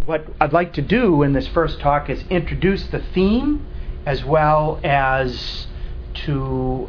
what I'd like to do in this first talk is introduce the theme as well as to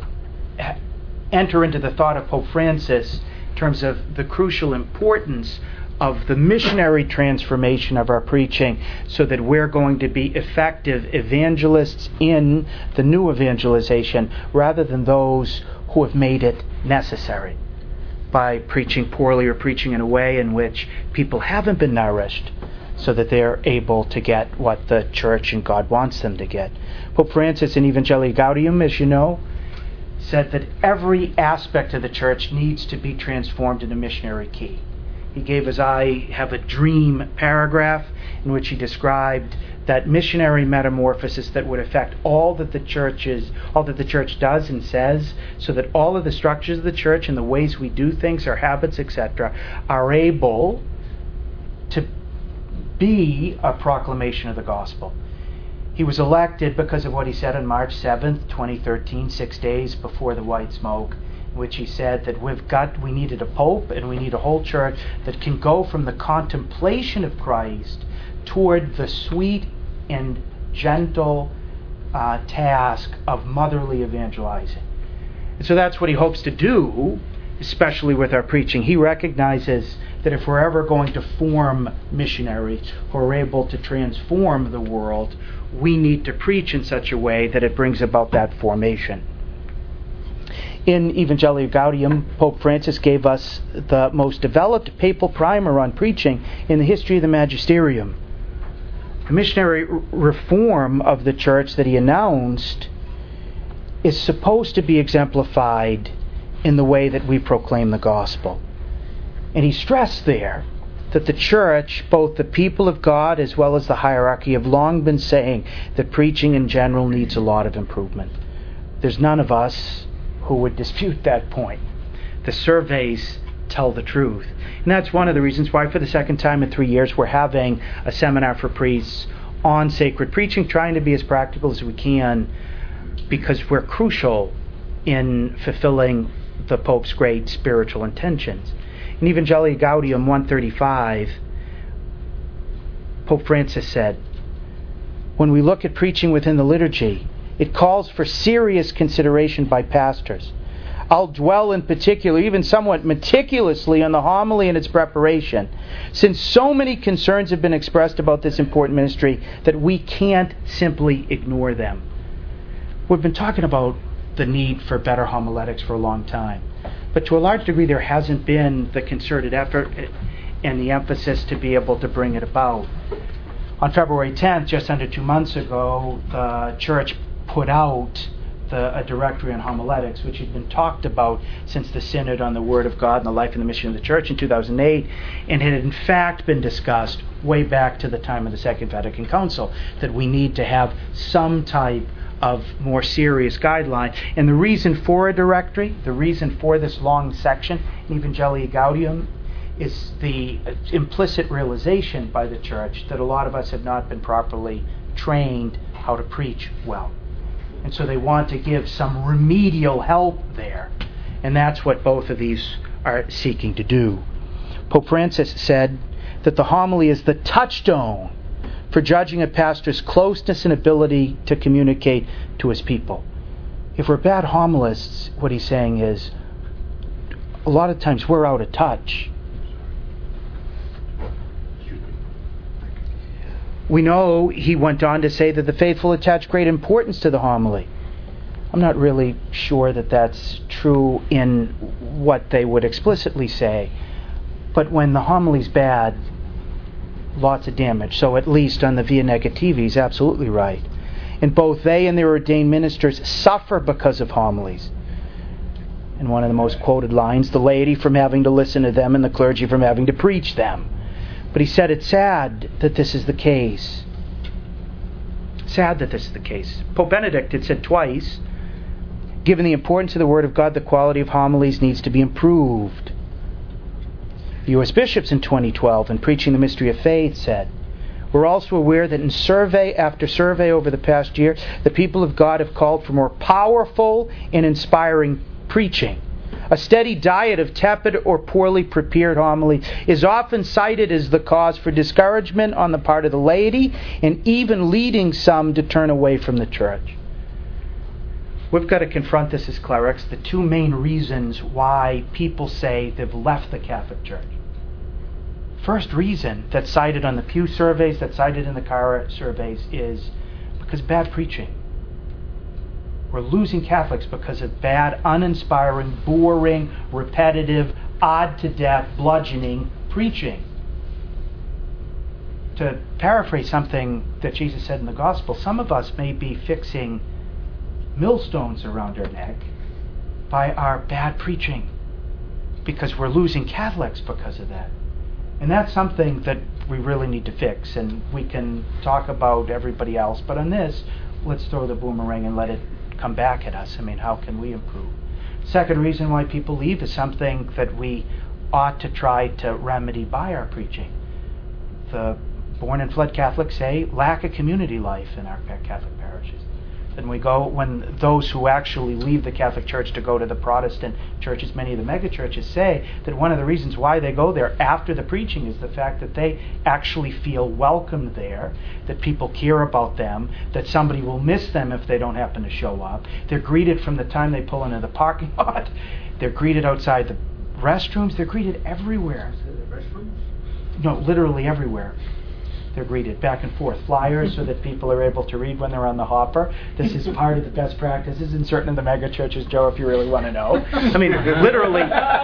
enter into the thought of Pope Francis in terms of the crucial importance of the missionary transformation of our preaching so that we're going to be effective evangelists in the new evangelization rather than those who have made it necessary by preaching poorly or preaching in a way in which people haven't been nourished so that they're able to get what the church and God wants them to get. Pope Francis in Evangelii Gaudium, as you know, said that every aspect of the church needs to be transformed in a missionary key. He gave us I Have a Dream paragraph in which he described that missionary metamorphosis that would affect all that the church does and says, so that all of the structures of the church and the ways we do things, our habits, etc., are able to be a proclamation of the gospel. He was elected because of what he said on March 7th, 2013, 6 days before the White Smoke, in which he said that we needed a pope and we need a whole church that can go from the contemplation of Christ toward the sweet and gentle task of motherly evangelizing. And so that's what he hopes to do, especially with our preaching. He recognizes that if we're ever going to form missionaries who are able to transform the world, we need to preach in such a way that it brings about that formation. In Evangelii Gaudium, Pope Francis gave us the most developed papal primer on preaching in the history of the magisterium. The missionary reform of the church that he announced is supposed to be exemplified in the way that we proclaim the gospel. And he stressed there that the church, both the people of God as well as the hierarchy, have long been saying that preaching in general needs a lot of improvement. There's none of us who would dispute that point. The surveys tell the truth. And that's one of the reasons why for the second time in 3 years we're having a seminar for priests on sacred preaching, trying to be as practical as we can, because we're crucial in fulfilling the Pope's great spiritual intentions. In Evangelii Gaudium 135, Pope Francis said, when we look at preaching within the liturgy, it calls for serious consideration by pastors. I'll dwell in particular, even somewhat meticulously, on the homily and its preparation, since so many concerns have been expressed about this important ministry that we can't simply ignore them. We've been talking about the need for better homiletics for a long time, but to a large degree there hasn't been the concerted effort and the emphasis to be able to bring it about. On February 10th, just under 2 months ago, the Church put out a directory on homiletics, which had been talked about since the Synod on the Word of God and the Life and the Mission of the Church in 2008, and had in fact been discussed way back to the time of the Second Vatican Council, that we need to have some type of more serious guideline. And the reason for a directory, the reason for this long section in Evangelii Gaudium, is the implicit realization by the Church that a lot of us have not been properly trained how to preach well. And so they want to give some remedial help there. And that's what both of these are seeking to do. Pope Francis said that the homily is the touchstone for judging a pastor's closeness and ability to communicate to his people. If we're bad homilists, what he's saying is, a lot of times we're out of touch. We know, he went on to say, that the faithful attach great importance to the homily. I'm not really sure that that's true in what they would explicitly say, but when the homily's bad, lots of damage. So at least on the Via Negativa, he's absolutely right. And both they and their ordained ministers suffer because of homilies. And one of the most quoted lines, the laity from having to listen to them and the clergy from having to preach them. But he said it's sad that this is the case. Sad that this is the case. Pope Benedict had said twice, given the importance of the Word of God, the quality of homilies needs to be improved. The U.S. bishops in 2012, in preaching the mystery of faith, said, we're also aware that in survey after survey over the past year, the people of God have called for more powerful and inspiring preaching, A steady diet of tepid or poorly prepared homilies is often cited as the cause for discouragement on the part of the laity, and even leading some to turn away from the church. We've got to confront this as clerics, the two main reasons why people say they've left the Catholic Church. First reason that's cited on the Pew surveys, that's cited in the Cara surveys, is because of bad preaching. We're losing Catholics because of bad, uninspiring, boring, repetitive, odd-to-death, bludgeoning preaching. To paraphrase something that Jesus said in the Gospel, some of us may be fixing millstones around our neck by our bad preaching because we're losing Catholics because of that. And that's something that we really need to fix, and we can talk about everybody else, but on this, let's throw the boomerang and let it come back at us. I mean, how can we improve? Second reason why people leave is something that we ought to try to remedy by our preaching. The born and fled Catholics say lack of community life in our Catholic parishes. Then we go, when those who actually leave the Catholic Church to go to the Protestant churches, many of the megachurches, say that one of the reasons why they go there after the preaching is the fact that they actually feel welcome there, that people care about them, that somebody will miss them if they don't happen to show up. They're greeted from the time they pull into the parking lot. They're greeted outside the restrooms. They're greeted everywhere. No, literally everywhere. They're greeted back and forth. Flyers so that people are able to read when they're on the hopper. This is part of the best practices in certain of the mega churches, Joe, if you really want to know. I mean, literally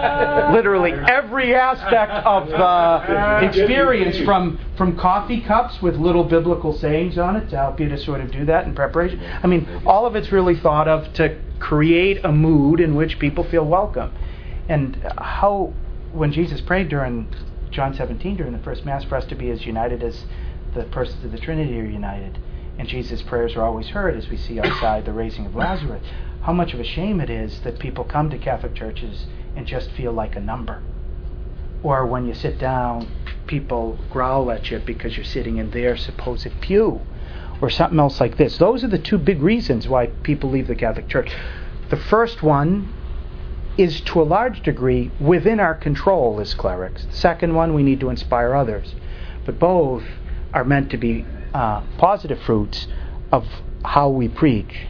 every aspect of the experience, from coffee cups with little biblical sayings on it to help you to sort of do that in preparation. I mean, all of it's really thought of to create a mood in which people feel welcome. And how, when Jesus prayed during John 17 during the first Mass for us to be as united as the persons of the Trinity are united, and Jesus' prayers are always heard, as we see outside the raising of Lazarus. How much of a shame it is that people come to Catholic churches and just feel like a number. Or when you sit down, people growl at you because you're sitting in their supposed pew, or something else like this. Those are the two big reasons why people leave the Catholic Church. The first one is to a large degree within our control as clerics. The second one, we need to inspire others. But both are meant to be positive fruits of how we preach.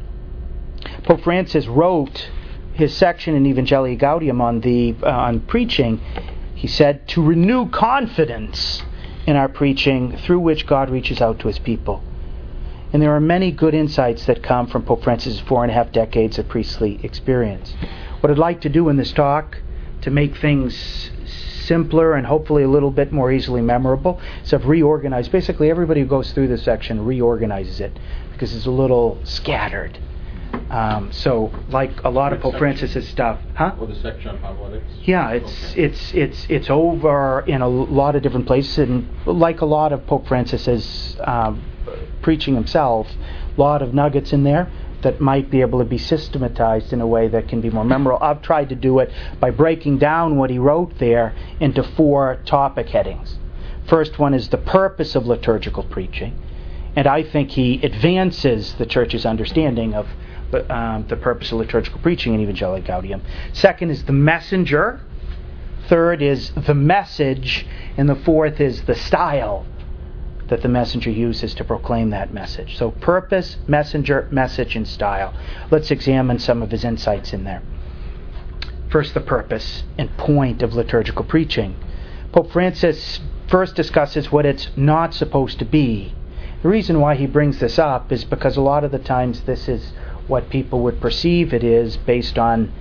Pope Francis wrote his section in Evangelii Gaudium on preaching. He said, to renew confidence in our preaching through which God reaches out to his people. And there are many good insights that come from Pope Francis' 4.5 decades of priestly experience. What I'd like to do in this talk, to make things simpler and hopefully a little bit more easily memorable, is I've reorganized. Basically, everybody who goes through this section reorganizes it because it's a little scattered. So, like a lot of Pope Francis' stuff, Or the section on homiletics. Yeah, it's over in a lot of different places, and like a lot of Pope Francis' preaching himself, a lot of nuggets in there that might be able to be systematized in a way that can be more memorable. I've tried to do it by breaking down what he wrote there into 4 topic headings. First one is the purpose of liturgical preaching, and I think he advances the Church's understanding of the purpose of liturgical preaching in Evangelii Gaudium. Second is the messenger. Third is the message, and the fourth is the style that the messenger uses to proclaim that message. So purpose, messenger, message, and style. Let's examine some of his insights in there. First, the purpose and point of liturgical preaching. Pope Francis first discusses what it's not supposed to be. The reason why he brings this up is because a lot of the times this is what people would perceive it is based on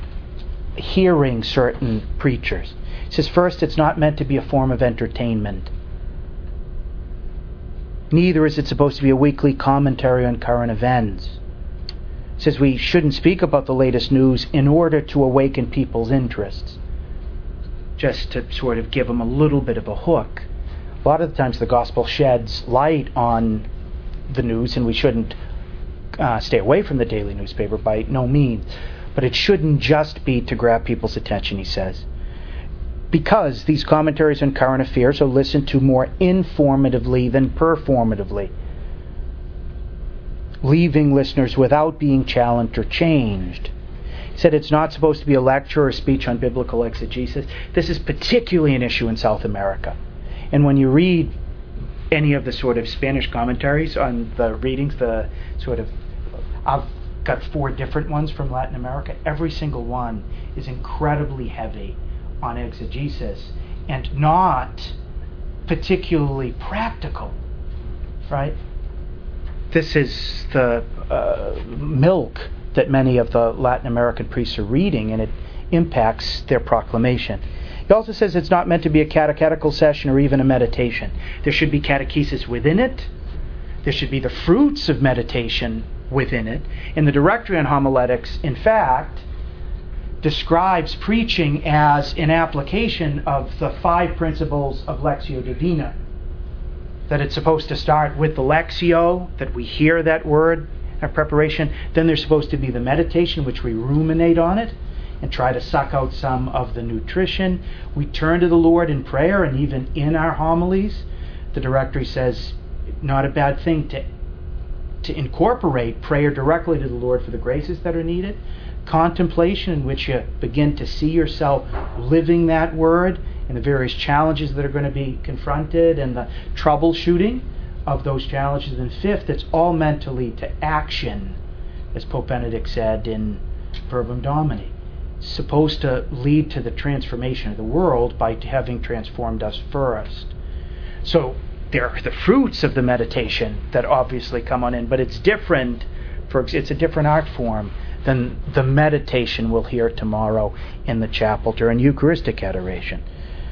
hearing certain preachers. He says, first, it's not meant to be a form of entertainment. Neither is it supposed to be a weekly commentary on current events. It says we shouldn't speak about the latest news in order to awaken people's interests, just to sort of give them a little bit of a hook. A lot of the times the gospel sheds light on the news, and we shouldn't stay away from the daily newspaper by no means. But it shouldn't just be to grab people's attention, he says. Because these commentaries on current affairs are listened to more informatively than performatively, leaving listeners without being challenged or changed. It He said it's not supposed to be a lecture or speech on biblical exegesis. This is particularly an issue in South America. And when you read any of the sort of Spanish commentaries on the readings, the sort of, I've got 4 different ones from Latin America. Every single one is incredibly heavy on exegesis and not particularly practical, right? This is the milk that many of the Latin American priests are reading, and it impacts their proclamation. He also says it's not meant to be a catechetical session or even a meditation. There should be catechesis within it. There should be the fruits of meditation within it. And the Directory on Homiletics, in fact, describes preaching as an application of the 5 principles of Lectio Divina. That it's supposed to start with the Lectio, that we hear that word, our preparation. Then there's supposed to be the meditation, which we ruminate on it and try to suck out some of the nutrition. We turn to the Lord in prayer, and even in our homilies, the Directory says not a bad thing to incorporate prayer directly to the Lord for the graces that are needed. Contemplation, in which you begin to see yourself living that word and the various challenges that are going to be confronted and the troubleshooting of those challenges. And 5th, it's all meant to lead to action, as Pope Benedict said in Verbum Domini. It's supposed to lead to the transformation of the world by having transformed us first. So there are the fruits of the meditation that obviously come on in, but it's different. It's a different art form than the meditation we'll hear tomorrow in the chapel during Eucharistic adoration.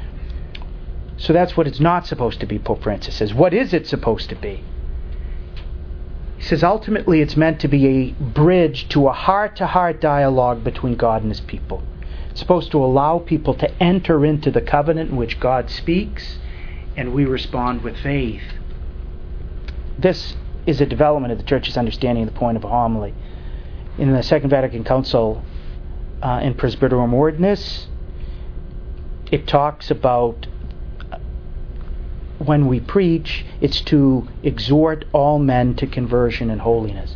So that's what it's not supposed to be, Pope Francis says. What is it supposed to be? He says ultimately it's meant to be a bridge to a heart-to-heart dialogue between God and His people. It's supposed to allow people to enter into the covenant in which God speaks and we respond with faith. This is a development of the Church's understanding of the point of a homily. In the Second Vatican Council, in Presbyterorum Ordinis, it talks about when we preach, it's to exhort all men to conversion and holiness.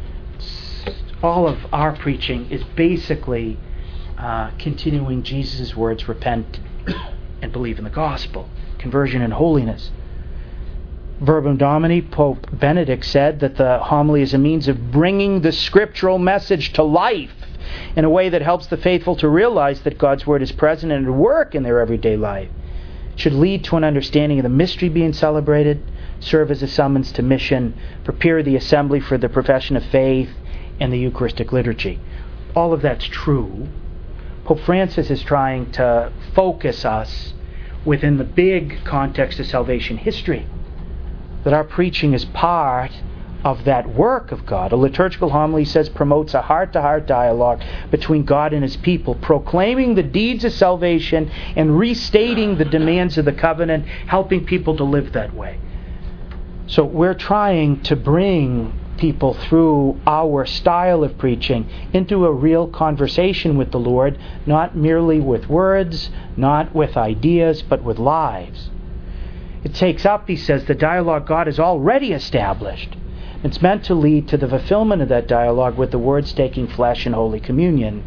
All of our preaching is basically continuing Jesus' words, repent and believe in the gospel, conversion and holiness. Verbum Domini, Pope Benedict said that the homily is a means of bringing the scriptural message to life in a way that helps the faithful to realize that God's word is present and at work in their everyday life. It should lead to an understanding of the mystery being celebrated, serve as a summons to mission, prepare the assembly for the profession of faith and the Eucharistic liturgy. All of that's true. Pope Francis is trying to focus us within the big context of salvation history, that our preaching is part of that work of God. A liturgical homily, says, promotes a heart-to-heart dialogue between God and His people, proclaiming the deeds of salvation and restating the demands of the covenant, helping people to live that way. So we're trying to bring people through our style of preaching into a real conversation with the Lord, not merely with words, not with ideas, but with lives. It takes up, he says, the dialogue God has already established. It's meant to lead to the fulfillment of that dialogue with the words taking flesh in Holy Communion.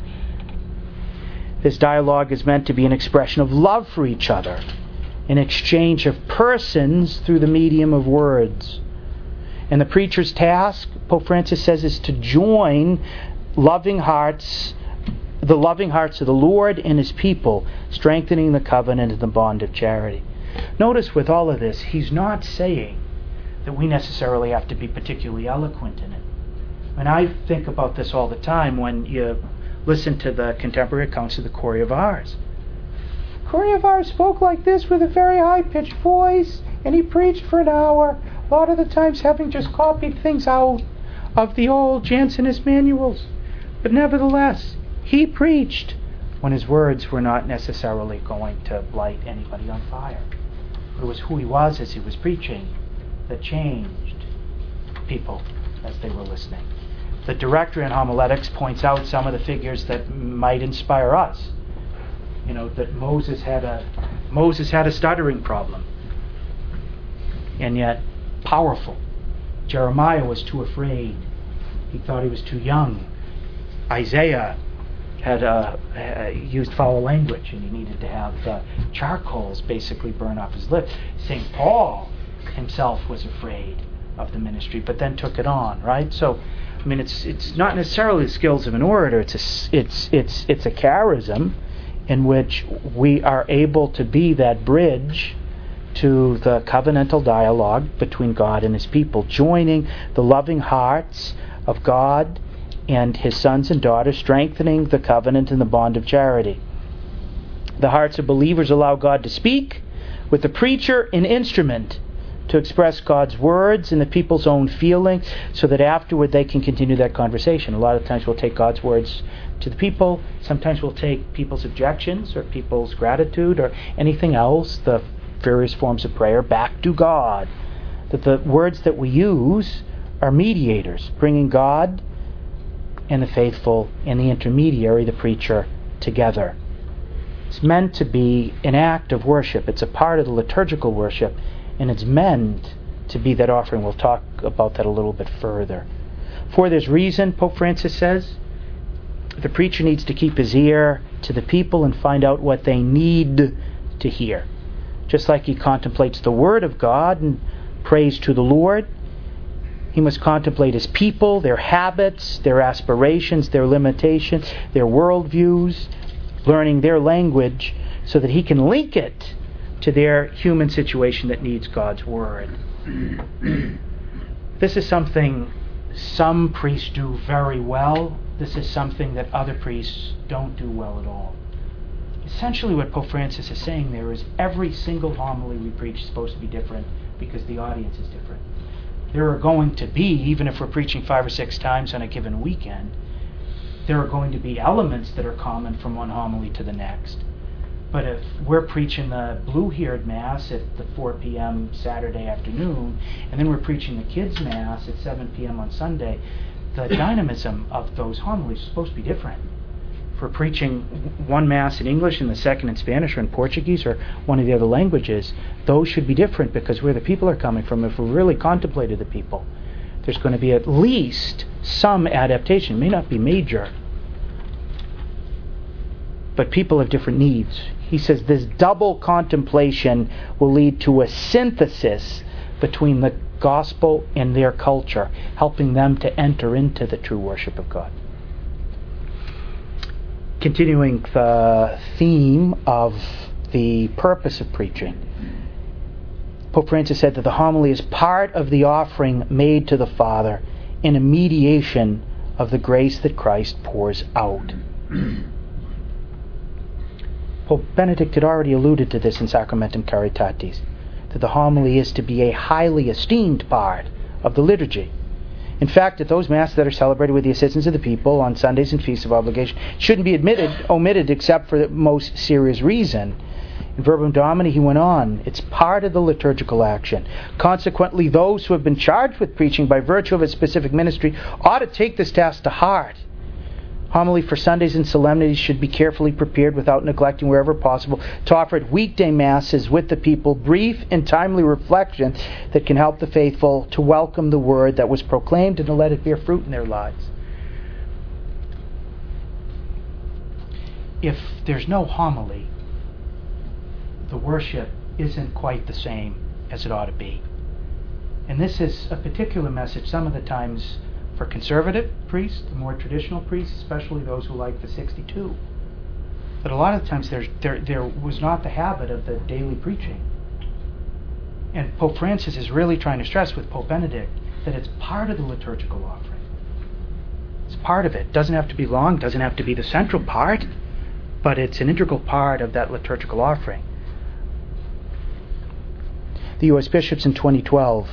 This dialogue is meant to be an expression of love for each other, an exchange of persons through the medium of words. And the preacher's task, Pope Francis says, is to join the loving hearts of the Lord and His people, strengthening the covenant and the bond of charity. Notice with all of this, he's not saying that we necessarily have to be particularly eloquent in it. And I think about this all the time when you listen to the contemporary accounts of the Cory of Ars. Cory of Ars spoke like this with a very high-pitched voice, and he preached for an hour, a lot of the times having just copied things out of the old Jansenist manuals. But nevertheless, he preached when his words were not necessarily going to light anybody on fire. It was who he was as he was preaching that changed people as they were listening. The Directory on Homiletics points out some of the figures that might inspire us. You know, that Moses had a stuttering problem, and yet powerful. Jeremiah was too afraid. He thought he was too young. Isaiah, had used foul language, and he needed to have the charcoals basically burn off his lips. St. Paul himself was afraid of the ministry, but then took it on, right? So, I mean, it's not necessarily the skills of an orator. It's a charism in which we are able to be that bridge to the covenantal dialogue between God and His people, joining the loving hearts of God and His sons and daughters, strengthening the covenant and the bond of charity. The hearts of believers allow God to speak, with the preacher an instrument to express God's words and the people's own feeling, so that afterward they can continue that conversation. A lot of times we'll take God's words to the people. Sometimes we'll take people's objections or people's gratitude or anything else, the various forms of prayer, back to God. That the words that we use are mediators, bringing God and the faithful and the intermediary, the preacher, together. It's meant to be an act of worship. It's a part of the liturgical worship, and it's meant to be that offering. We'll talk about that a little bit further. For this reason, Pope Francis says, the preacher needs to keep his ear to the people and find out what they need to hear. Just like he contemplates the Word of God and prays to the Lord, he must contemplate his people, their habits, their aspirations, their limitations, their worldviews, learning their language, so that he can link it to their human situation that needs God's Word. This is something some priests do very well. This is something that other priests don't do well at all. Essentially what Pope Francis is saying there is every single homily we preach is supposed to be different because the audience is different. There are going to be, even if we're preaching 5 or 6 times on a given weekend, there are going to be elements that are common from one homily to the next. But if we're preaching the Blue-Haired Mass at the 4 p.m. Saturday afternoon, and then we're preaching the Kids' Mass at 7 p.m. on Sunday, the dynamism of those homilies is supposed to be different. If we're preaching one Mass in English and the second in Spanish or in Portuguese or one of the other languages, those should be different because where the people are coming from, if we really contemplated the people, there's going to be at least some adaptation. It may not be major, but people have different needs. He says this double contemplation will lead to a synthesis between the gospel and their culture, helping them to enter into the true worship of God. Continuing the theme of the purpose of preaching, Pope Francis said that the homily is part of the offering made to the Father in a mediation of the grace that Christ pours out. Pope Benedict had already alluded to this in Sacramentum Caritatis, that the homily is to be a highly esteemed part of the liturgy. In fact, at those Masses that are celebrated with the assistance of the people on Sundays and feasts of obligation, shouldn't be omitted except for the most serious reason. In Verbum Domini, he went on, it's part of the liturgical action. Consequently, those who have been charged with preaching by virtue of a specific ministry ought to take this task to heart. Homily for Sundays and solemnities should be carefully prepared without neglecting, wherever possible, to offer at weekday Masses with the people brief and timely reflection that can help the faithful to welcome the word that was proclaimed and to let it bear fruit in their lives. If there's no homily, the worship isn't quite the same as it ought to be. And this is a particular message some of the times for conservative priests, the more traditional priests, especially those who like the 62. But a lot of times there was not the habit of the daily preaching. And Pope Francis is really trying to stress with Pope Benedict that it's part of the liturgical offering. It's part of it. It doesn't have to be long, doesn't have to be the central part, but it's an integral part of that liturgical offering. The U.S. bishops in 2012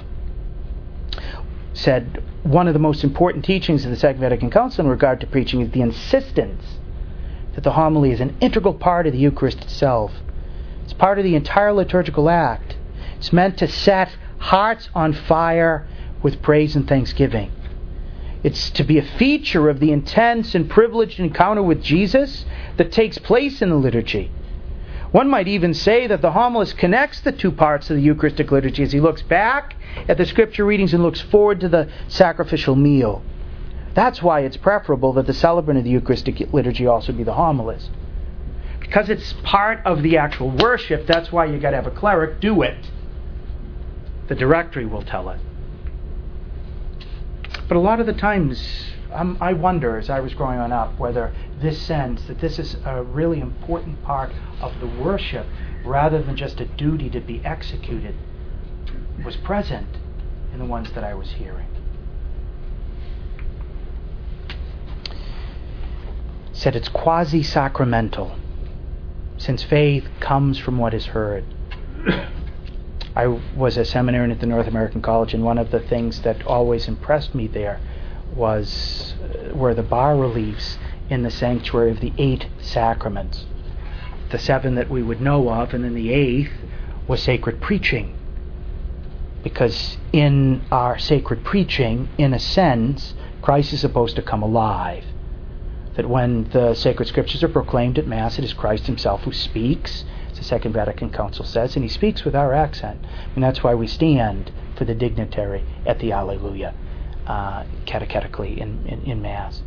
said one of the most important teachings of the Second Vatican Council in regard to preaching is the insistence that the homily is an integral part of the Eucharist itself. It's part of the entire liturgical act. It's meant to set hearts on fire with praise and thanksgiving. It's to be a feature of the intense and privileged encounter with Jesus that takes place in the liturgy. One might even say that the homilist connects the two parts of the Eucharistic liturgy as he looks back at the scripture readings and looks forward to the sacrificial meal. That's why it's preferable that the celebrant of the Eucharistic liturgy also be the homilist. Because it's part of the actual worship, that's why you got to have a cleric do it. The directory will tell it. But a lot of the times, I wonder, as I was growing on up, whether this sense that this is a really important part of the worship, rather than just a duty to be executed, was present in the ones that I was hearing. Said it's quasi-sacramental, since faith comes from what is heard. I was a seminarian at the North American College, and one of the things that always impressed me there were the bas-reliefs in the sanctuary of the 8 sacraments. The 7 that we would know of, and then the 8th was sacred preaching. Because in our sacred preaching, in a sense, Christ is supposed to come alive. That when the sacred scriptures are proclaimed at Mass, it is Christ himself who speaks, as the Second Vatican Council says, and he speaks with our accent. And that's why we stand for the dignitary at the Alleluia, catechetically in Mass.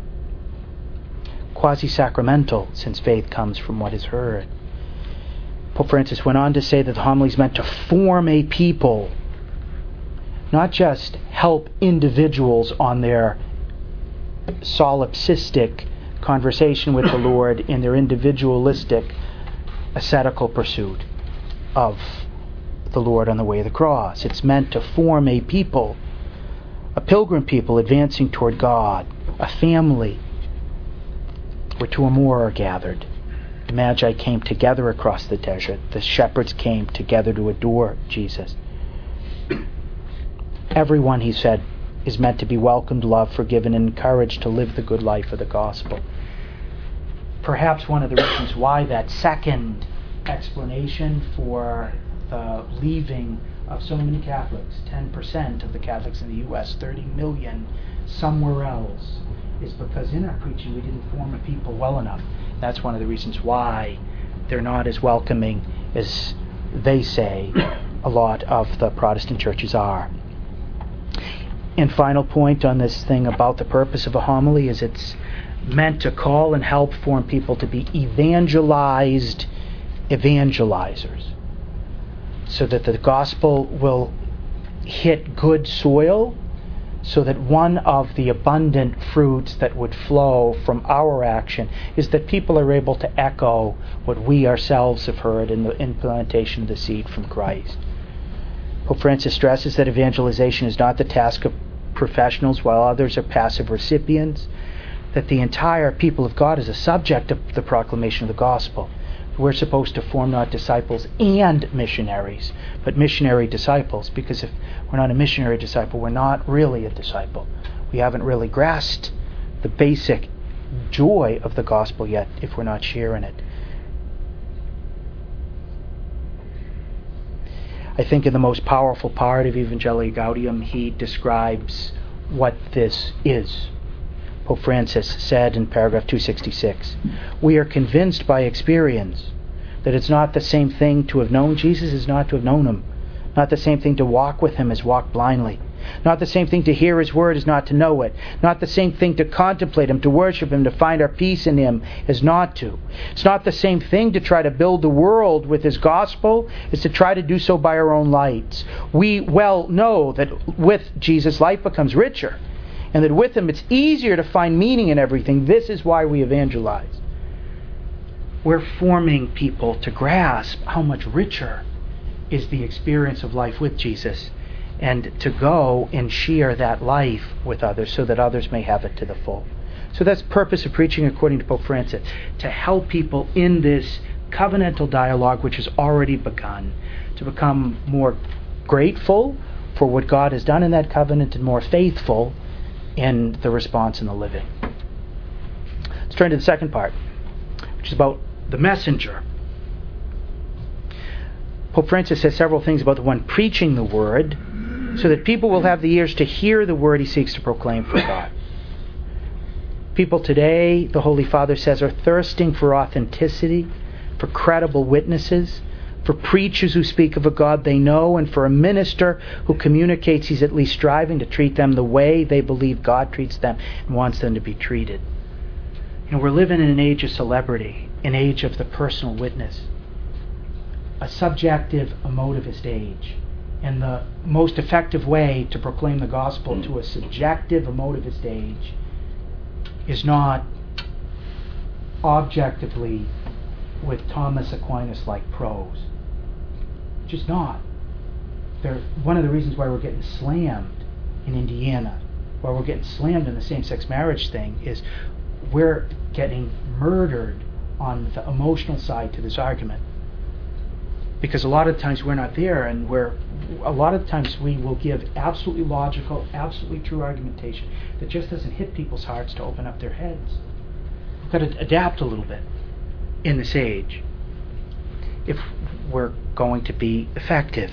Quasi-sacramental, since faith comes from what is heard. Pope Francis went on to say that the homily is meant to form a people, not just help individuals on their solipsistic conversation with the Lord in their individualistic ascetical pursuit of the Lord on the way of the cross. It's meant to form a people, a pilgrim people advancing toward God, a family where 2 or more are gathered. The Magi came together across the desert. The shepherds came together to adore Jesus. Everyone, he said, is meant to be welcomed, loved, forgiven, and encouraged to live the good life of the gospel. Perhaps one of the reasons why that second explanation for the leaving of so many Catholics, 10% of the Catholics in the U.S., 30 million somewhere else, is because in our preaching we didn't form a people well enough. That's one of the reasons why they're not as welcoming as they say a lot of the Protestant churches are. And final point on this thing about the purpose of a homily is it's meant to call and help form people to be evangelized evangelizers, so that the gospel will hit good soil, so that one of the abundant fruits that would flow from our action is that people are able to echo what we ourselves have heard in the implantation of the seed from Christ. Pope Francis stresses that evangelization is not the task of professionals while others are passive recipients, that the entire people of God is a subject of the proclamation of the gospel. We're supposed to form not disciples and missionaries, but missionary disciples, because if we're not a missionary disciple, we're not really a disciple. We haven't really grasped the basic joy of the gospel yet if we're not sharing it. I think in the most powerful part of Evangelii Gaudium, he describes what this is. Pope Francis said in paragraph 266, "We are convinced by experience that it's not the same thing to have known Jesus as not to have known him, not the same thing to walk with him as walk blindly, not the same thing to hear his word as not to know it, not the same thing to contemplate him, to worship him, to find our peace in him as not to. It's not the same thing to try to build the world with his gospel as to try to do so by our own lights. We well know that with Jesus life becomes richer, and that with him it's easier to find meaning in everything. This is why we evangelize." We're forming people to grasp how much richer is the experience of life with Jesus, and to go and share that life with others so that others may have it to the full. So that's the purpose of preaching according to Pope Francis, to help people in this covenantal dialogue which has already begun, to become more grateful for what God has done in that covenant and more faithful in the response and the living. Let's turn to the second part, which is about the messenger. Pope Francis says several things about the one preaching the word, so that people will have the ears to hear the word he seeks to proclaim for God. People today, the Holy Father says, are thirsting for authenticity, for credible witnesses, for preachers who speak of a God they know, and for a minister who communicates he's at least striving to treat them the way they believe God treats them and wants them to be treated. We're living in an age of celebrity, an age of the personal witness, a subjective, emotivist age. And the most effective way to proclaim the gospel to a subjective, emotivist age is not objectively with Thomas Aquinas-like prose. Just not. One of the reasons why we're getting slammed in Indiana, why we're getting slammed in the same-sex marriage thing, is we're getting murdered on the emotional side to this argument. Because a lot of times we're not there, and a lot of times we will give absolutely logical, absolutely true argumentation that just doesn't hit people's hearts to open up their heads. We've got to adapt a little bit in this age if we're going to be effective.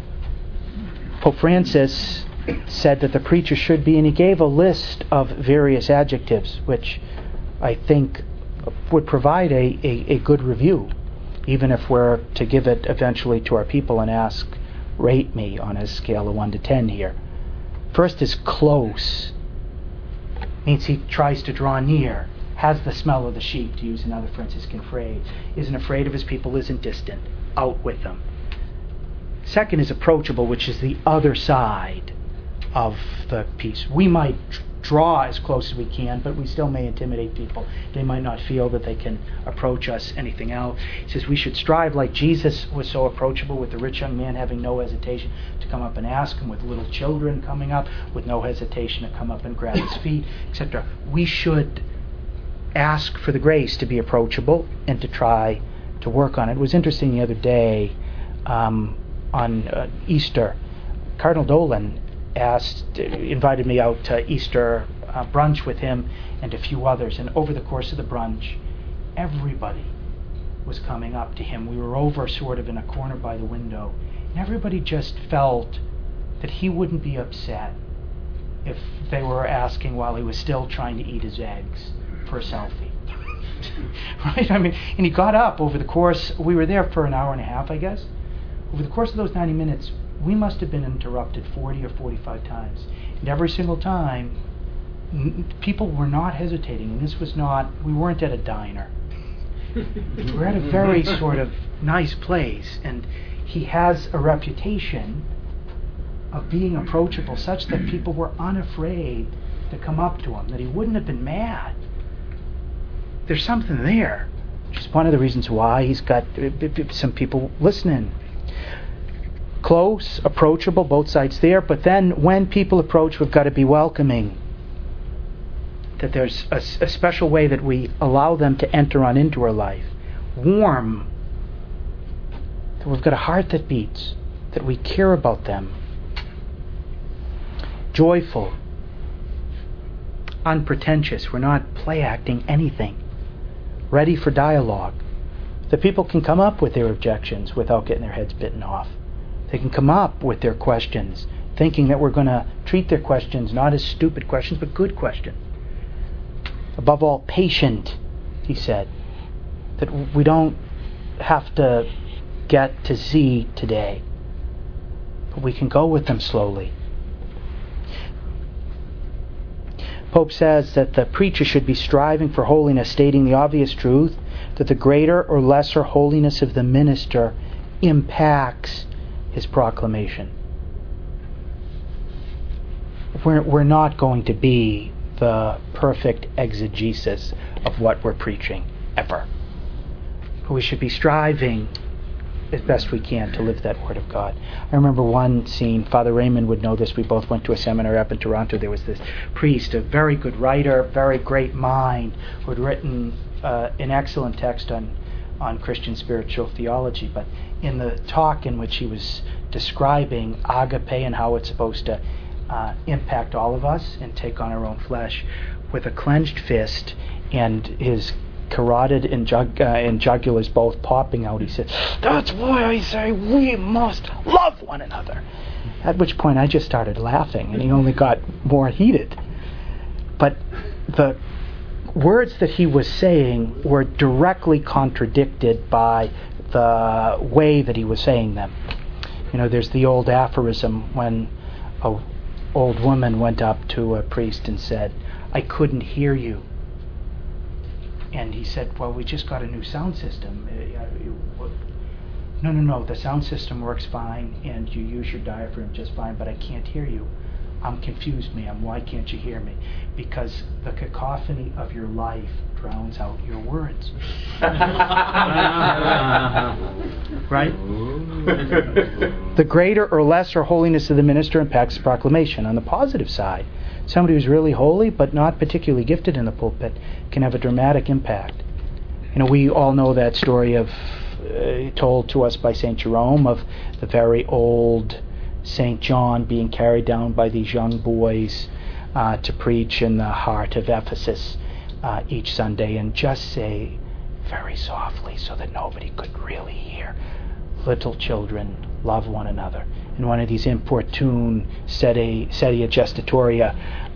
Pope Francis said that the preacher should be, and he gave a list of various adjectives, which I think would provide a good review, even if we're to give it eventually to our people and ask, rate me on a scale of 1 to 10 here. First is close. Means he tries to draw near, has the smell of the sheep, to use another Franciscan phrase, isn't afraid of his people, isn't distant, out with them. Second is approachable, which is the other side of the piece. We might draw as close as we can, but we still may intimidate people. They might not feel that they can approach us anything else. He says we should strive like Jesus was so approachable, with the rich young man having no hesitation to come up and ask him, with little children coming up with no hesitation to come up and grab his feet, etc. We should ask for the grace to be approachable and to try to work on it. It was interesting the other day on Easter, Cardinal Dolan invited me out to Easter brunch with him and a few others, and over the course of the brunch, everybody was coming up to him. We were over sort of in a corner by the window, and everybody just felt that he wouldn't be upset if they were asking while he was still trying to eat his eggs for a selfie. Right? I mean, and he got up over the course, we were there for an hour and a half, I guess. Over the course of those 90 minutes, we must have been interrupted 40 or 45 times. And every single time, people were not hesitating. And this was not, we weren't at a diner. We were at a very sort of nice place. And he has a reputation of being approachable such that people were unafraid to come up to him, that he wouldn't have been mad. There's something there, which is one of the reasons why he's got some people listening. Close, approachable, both sides there, but then when people approach, we've got to be welcoming. That there's a special way that we allow them to enter on into our life. Warm. That we've got a heart that beats, that we care about them. Joyful. Unpretentious. We're not play acting anything. Ready for dialogue. The people can come up with their objections without getting their heads bitten off. They can come up with their questions, thinking that we're going to treat their questions not as stupid questions, but good questions. Above all, patient, he said. That we don't have to get to Z today, but we can go with them slowly. Pope says that the preacher should be striving for holiness, stating the obvious truth that the greater or lesser holiness of the minister impacts his proclamation. We're not going to be the perfect exegesis of what we're preaching, ever. But we should be striving as best we can to live that Word of God. I remember one scene, Father Raymond would know this, we both went to a seminary up in Toronto. There was this priest, a very good writer, very great mind, who had written an excellent text on Christian spiritual theology, but in the talk in which he was describing agape and how it's supposed to impact all of us and take on our own flesh, with a clenched fist and his carotid and jugulars both popping out, he said, "That's why I say we must love one another." At which point I just started laughing, and he only got more heated. But the words that he was saying were directly contradicted by the way that he was saying them. There's the old aphorism when an old woman went up to a priest and said, "I couldn't hear you." And he said, "Well, we just got a new sound system." No, the sound system works fine and you use your diaphragm just fine, but I can't hear you. I'm confused, ma'am. Why can't you hear me? Because the cacophony of your life drowns out your words. Right? The greater or lesser holiness of the minister impacts the proclamation. On the positive side, somebody who's really holy but not particularly gifted in the pulpit can have a dramatic impact. We all know that story of told to us by St. Jerome of the very old St. John being carried down by these young boys to preach in the heart of Ephesus each Sunday, and just say very softly so that nobody could really hear, "Little children, love one another." And one of these importune sedia gestatoria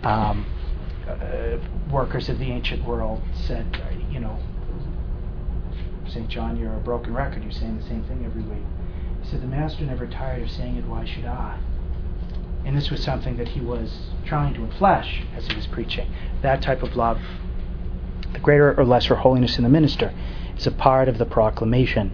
workers of the ancient world said, "St. John, you're a broken record. You're saying the same thing every week." He said, "The Master never tired of saying it. Why should I?" And this was something that he was trying to enflesh as he was preaching. That type of love, the greater or lesser holiness in the minister, is a part of the proclamation.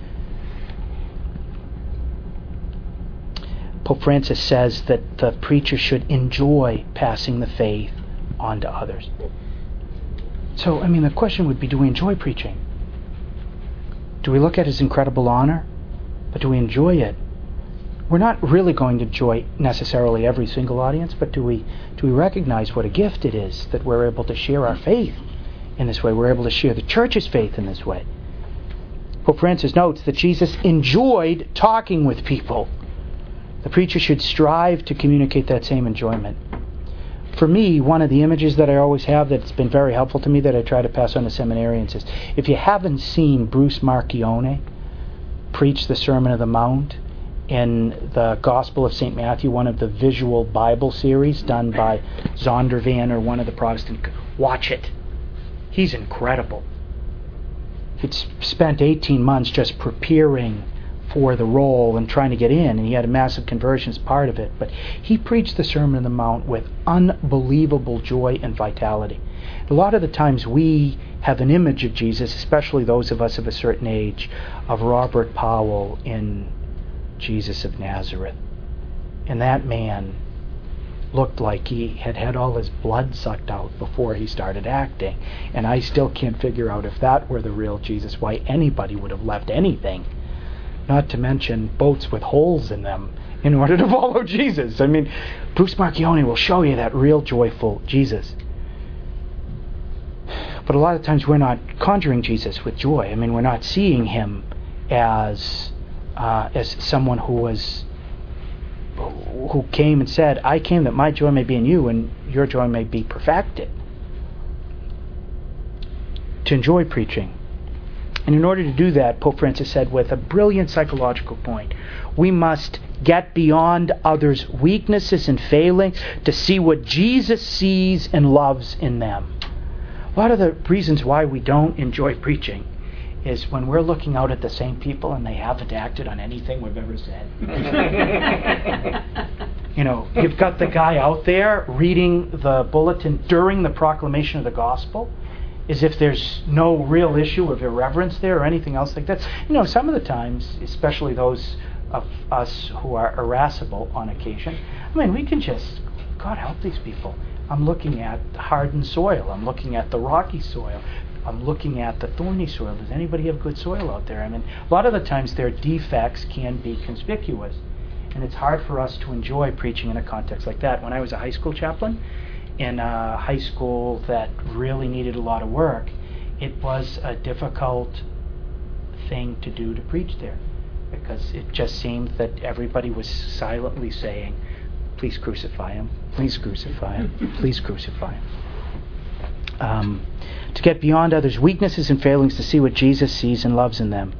Pope Francis says that the preacher should enjoy passing the faith on to others. So, the question would be, do we enjoy preaching? Do we look at his incredible honor? But do we enjoy it? We're not really going to enjoy necessarily every single audience, but do we recognize what a gift it is that we're able to share our faith in this way? We're able to share the church's faith in this way. Pope Francis notes that Jesus enjoyed talking with people. The preacher should strive to communicate that same enjoyment. For me, one of the images that I always have that's been very helpful to me that I try to pass on to seminarians is, if you haven't seen Bruce Marchione preach the Sermon on the Mount in the Gospel of St. Matthew, one of the visual Bible series done by Zondervan or one of the Protestant, watch it. He's incredible. He'd spent 18 months just preparing for the role and trying to get in, and he had a massive conversion as part of it. But he preached the Sermon on the Mount with unbelievable joy and vitality. A lot of the times we have an image of Jesus, especially those of us of a certain age, of Robert Powell in Jesus of Nazareth. And that man looked like he had had all his blood sucked out before he started acting. And I still can't figure out, if that were the real Jesus, why anybody would have left anything. Not to mention boats with holes in them in order to follow Jesus. Bruce Marchione will show you that real joyful Jesus. But a lot of times we're not conjuring Jesus with joy. We're not seeing him as someone who came and said, "I came that my joy may be in you and your joy may be perfected." To enjoy preaching. And in order to do that, Pope Francis said with a brilliant psychological point, we must get beyond others' weaknesses and failings to see what Jesus sees and loves in them. A lot of the reasons why we don't enjoy preaching is when we're looking out at the same people and they haven't acted on anything we've ever said. You've got the guy out there reading the bulletin during the proclamation of the gospel, as if there's no real issue of irreverence there or anything else like that. Some of the times, especially those of us who are irascible on occasion, we can just, God help these people. I'm looking at hardened soil. I'm looking at the rocky soil. I'm looking at the thorny soil. Does anybody have good soil out there? A lot of the times their defects can be conspicuous. And it's hard for us to enjoy preaching in a context like that. When I was a high school chaplain, in a high school that really needed a lot of work, it was a difficult thing to do to preach there, because it just seemed that everybody was silently saying, "Please crucify him, please crucify him, please crucify him." To get beyond others' weaknesses and failings to see what Jesus sees and loves in them.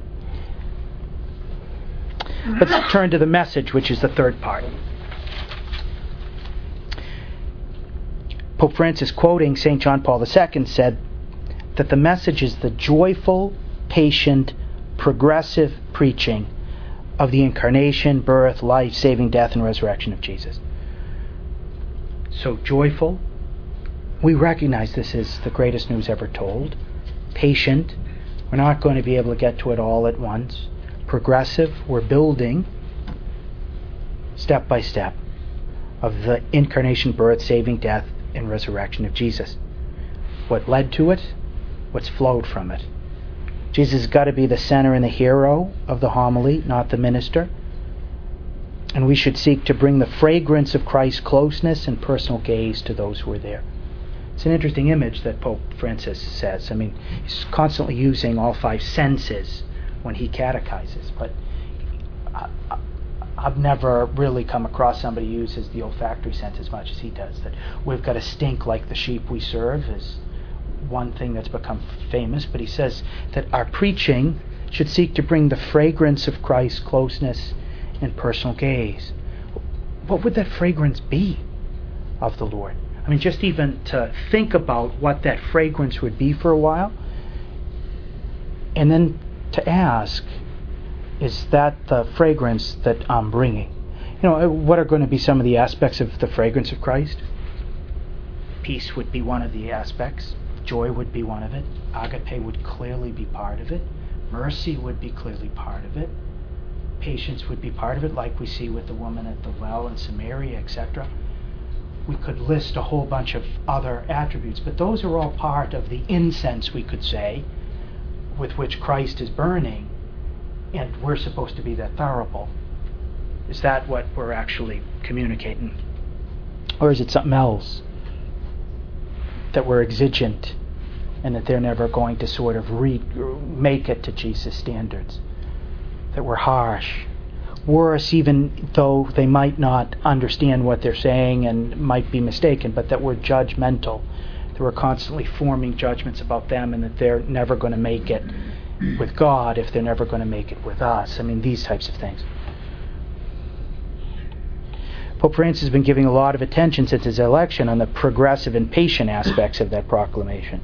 Let's turn to the message, which is the third part. Pope Francis, quoting St. John Paul II, said, that the message is the joyful, patient, progressive preaching of the incarnation, birth, life, saving death, and resurrection of Jesus. So joyful, we recognize this is the greatest news ever told. Patient, we're not going to be able to get to it all at once. Progressive, we're building step by step of the incarnation, birth, saving death, and resurrection of Jesus. What led to it? What's flowed from it? Jesus has got to be the center and the hero of the homily, not the minister. And we should seek to bring the fragrance of Christ's closeness and personal gaze to those who are there. It's an interesting image that Pope Francis says. I mean, he's constantly using all five senses when he catechizes, but I've never really come across somebody who uses the olfactory sense as much as he does. That we've got to stink like the sheep we serve is one thing that's become famous, but he says that our preaching should seek to bring the fragrance of Christ's closeness and personal gaze. What would that fragrance be of the Lord? I mean, just even to think about what that fragrance would be for a while, and then to ask, is that the fragrance that I'm bringing? You know, what are going to be some of the aspects of the fragrance of Christ? Peace would be one of the aspects. Joy would be one of it. Agape would clearly be part of it. Mercy would be clearly part of it. Patience would be part of it, like we see with the woman at the well in Samaria, etc. We could list a whole bunch of other attributes, but those are all part of the incense, we could say, with which Christ is burning, and we're supposed to be that thurible. Is that what we're actually communicating? Or is it something else? That we're exigent and that they're never going to sort of make it to Jesus' standards. That we're harsh. Worse, even though they might not understand what they're saying and might be mistaken, but that we're judgmental. That we're constantly forming judgments about them and that they're never going to make it with God if they're never going to make it with us. I mean, these types of things. Pope Francis has been giving a lot of attention since his election on the progressive and patient aspects of that proclamation.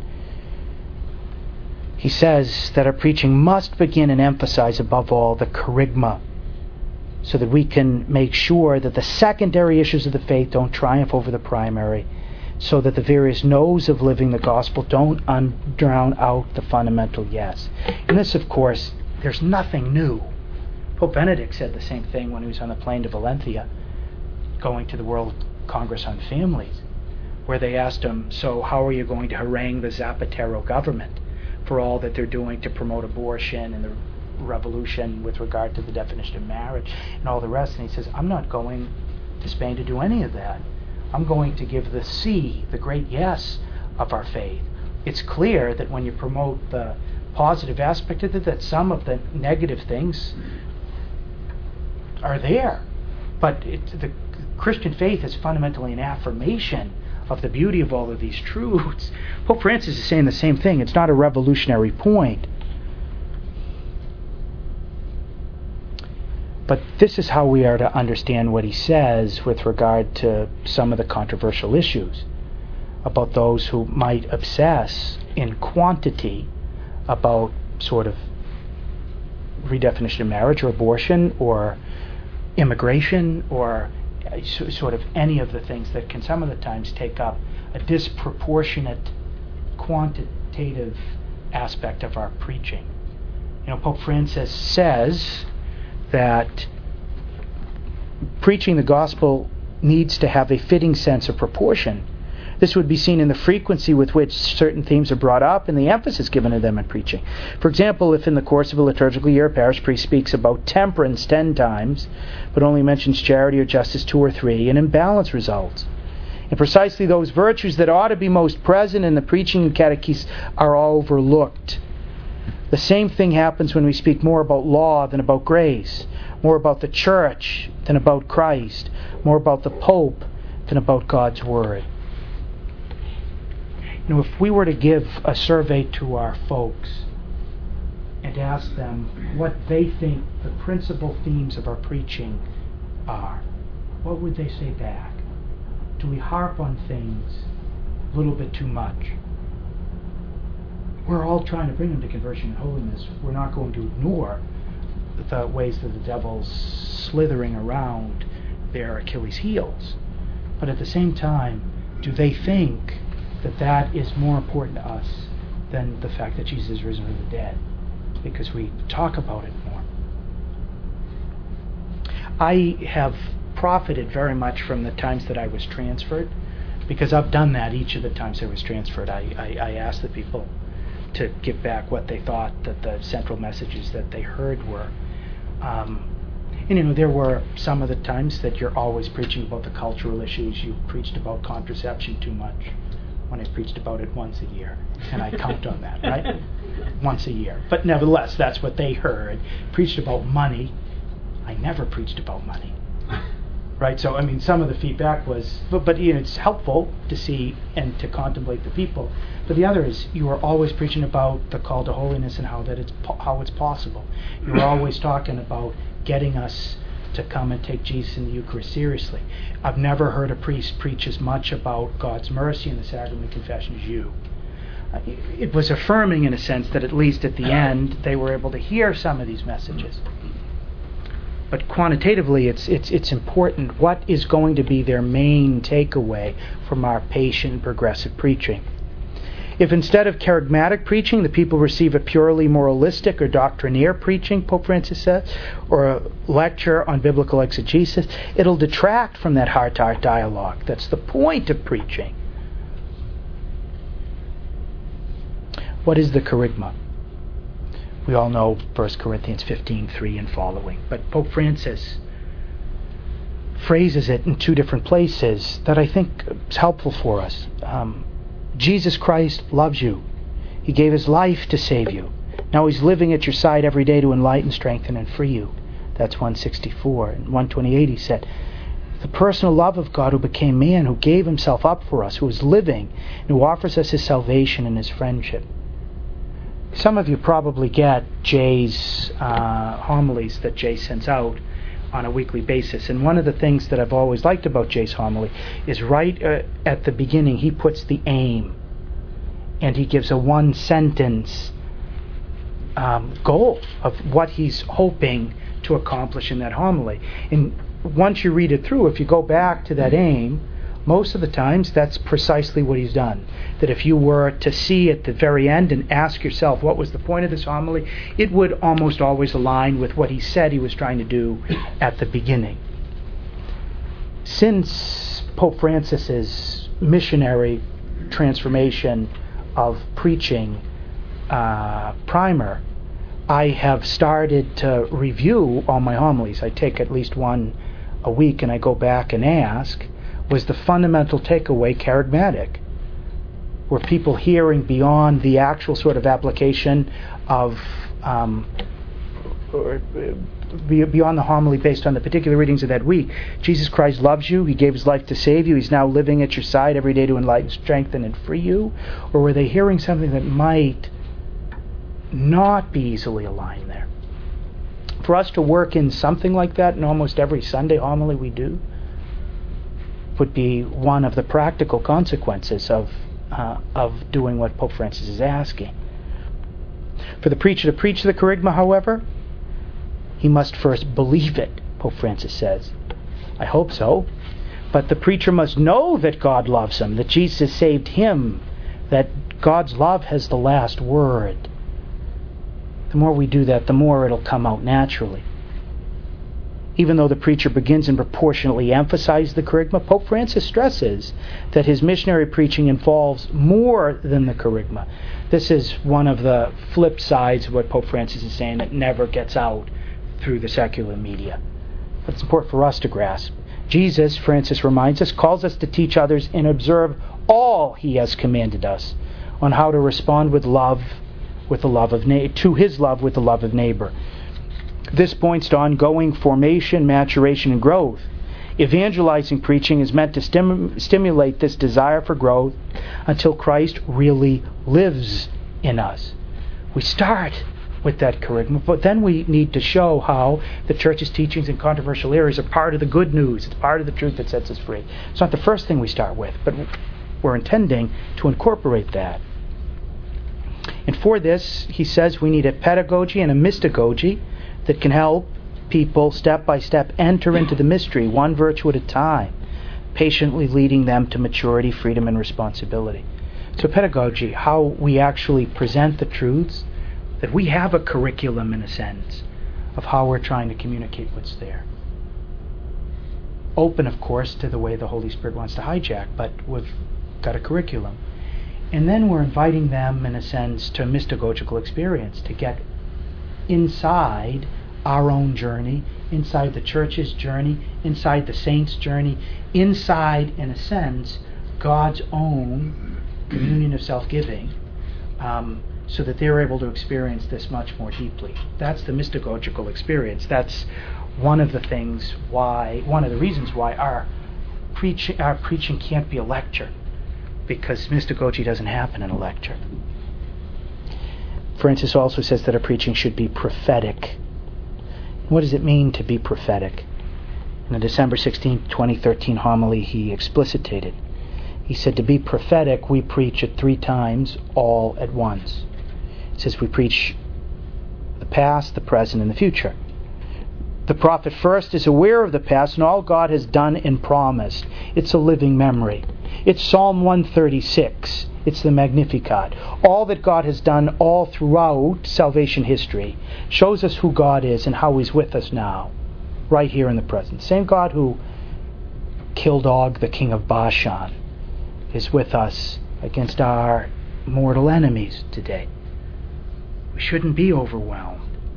He says that our preaching must begin and emphasize above all the kerygma, so that we can make sure that the secondary issues of the faith don't triumph over the primary, so that the various no's of living the gospel don't drown out the fundamental yes. And this, of course, there's nothing new. Pope Benedict said the same thing when he was on the plane to Valencia, going to the World Congress on Families, where they asked him, so how are you going to harangue the Zapatero government for all that they're doing to promote abortion and the revolution with regard to the definition of marriage and all the rest? And he says, I'm not going to Spain to do any of that. I'm going to give the C, the great yes of our faith. It's clear that when you promote the positive aspect of it, that some of the negative things are there. But the Christian faith is fundamentally an affirmation of the beauty of all of these truths. Pope Francis is saying the same thing. It's not a revolutionary point. But this is how we are to understand what he says with regard to some of the controversial issues about those who might obsess in quantity about sort of redefinition of marriage or abortion or immigration or sort of any of the things that can some of the times take up a disproportionate quantitative aspect of our preaching. You know, Pope Francis says that preaching the gospel needs to have a fitting sense of proportion. This would be seen in the frequency with which certain themes are brought up and the emphasis given to them in preaching. For example, if in the course of a liturgical year a parish priest speaks about temperance 10 times, but only mentions charity or justice 2 or 3, an imbalance results. And precisely those virtues that ought to be most present in the preaching and catechesis are overlooked. The same thing happens when we speak more about law than about grace, more about the church than about Christ, more about the Pope than about God's Word. You know, if we were to give a survey to our folks and ask them what they think the principal themes of our preaching are, what would they say back? Do we harp on things a little bit too much? we're all trying to bring them to conversion and holiness. We're not going to ignore the ways that the devil's slithering around their Achilles' heels. But at the same time, do they think that that is more important to us than the fact that Jesus is risen from the dead? Because we talk about it more. I have profited very much from the times that I was transferred, because I've done that each of the times I was transferred. I asked the people to give back what they thought that the central messages that they heard were. And there were some of the times that you're always preaching about the cultural issues. You preached about contraception too much when I preached about it once a year. And I count on that, right? Once a year. But nevertheless, that's what they heard. Preached about money. I never preached about money. Right? So, some of the feedback was, but it's helpful to see and to contemplate the people. But the other is, you are always preaching about the call to holiness and how it's possible. You're always talking about getting us to come and take Jesus in the Eucharist seriously. I've never heard a priest preach as much about God's mercy in the sacrament of confession as you. It was affirming in a sense that at least at the end they were able to hear some of these messages. But quantitatively, it's important. What is going to be their main takeaway from our patient, progressive preaching? If instead of charismatic preaching, the people receive a purely moralistic or doctrinaire preaching, Pope Francis says, or a lecture on biblical exegesis, it'll detract from that heart-to-heart dialogue. That's the point of preaching. What is the kerygma? We all know 1 Corinthians 15:3 and following. But Pope Francis phrases it in two different places that I think is helpful for us. Jesus Christ loves you. He gave his life to save you. Now he's living at your side every day to enlighten, strengthen, and free you. That's 164. And 128 he said, the personal love of God who became man, who gave himself up for us, who is living, and who offers us his salvation and his friendship. Some of you probably get Jay's homilies that Jay sends out on a weekly basis. And one of the things that I've always liked about Jay's homily is right at the beginning he puts the aim. And he gives a one-sentence goal of what he's hoping to accomplish in that homily. And once you read it through, if you go back to that aim, most of the times that's precisely what he's done. That if you were to see at the very end and ask yourself what was the point of this homily, it would almost always align with what he said he was trying to do at the beginning. Since Pope Francis's missionary transformation of preaching primer, I have started to review all my homilies. I take at least one a week and I go back and ask, was the fundamental takeaway charismatic? Were people hearing beyond the actual sort of application of beyond the homily based on the particular readings of that week? Jesus Christ loves you. He gave his life to save you. He's now living at your side every day to enlighten, strengthen, and free you. Or were they hearing something that might not be easily aligned there? For us to work in something like that in almost every Sunday homily we do would be one of the practical consequences of doing what Pope Francis is asking. For the preacher to preach the kerygma, however, he must first believe it, Pope Francis says. I hope so. But the preacher must know that God loves him, that Jesus saved him, that God's love has the last word. The more we do that, the more it'll come out naturally. Even though the preacher begins and proportionately emphasizes the kerygma, Pope Francis stresses that his missionary preaching involves more than the kerygma. This is one of the flip sides of what Pope Francis is saying that never gets out through the secular media. But it's important for us to grasp. Jesus, Francis reminds us, calls us to teach others and observe all he has commanded us on how to respond with love, with the love of to his love with the love of neighbor. This points to ongoing formation, maturation, and growth. Evangelizing preaching is meant to stimulate this desire for growth until Christ really lives in us. We start with that kerygma, but then we need to show how the Church's teachings in controversial areas are part of the good news. It's part of the truth that sets us free. It's not the first thing we start with, but we're intending to incorporate that. And for this, he says we need a pedagogy and a mystagogy that can help people step by step enter into the mystery, one virtue at a time, patiently leading them to maturity, freedom, and responsibility. So pedagogy, how we actually present the truths, that we have a curriculum in a sense of how we're trying to communicate what's there. Open, of course, to the way the Holy Spirit wants to hijack, but we've got a curriculum. And then we're inviting them, in a sense, to a mystagogical experience, to get inside our own journey, inside the church's journey, inside the saints' journey, inside, in a sense, God's own communion of self-giving, so that they're able to experience this much more deeply. That's the mystagogical experience. That's one of the reasons why our preaching can't be a lecture, because mystagogy doesn't happen in a lecture. Francis also says that our preaching should be prophetic. What does it mean to be prophetic? In the December 16, 2013 homily, he explicitated. He said, to be prophetic, we preach it 3 times, all at once. It says we preach the past, the present, and the future. The prophet first is aware of the past and all God has done and promised. It's a living memory. It's Psalm 136. It's the Magnificat. All that God has done all throughout salvation history shows us who God is and how He's with us now, right here in the present. Same God who killed Og, the king of Bashan, is with us against our mortal enemies today. We shouldn't be overwhelmed.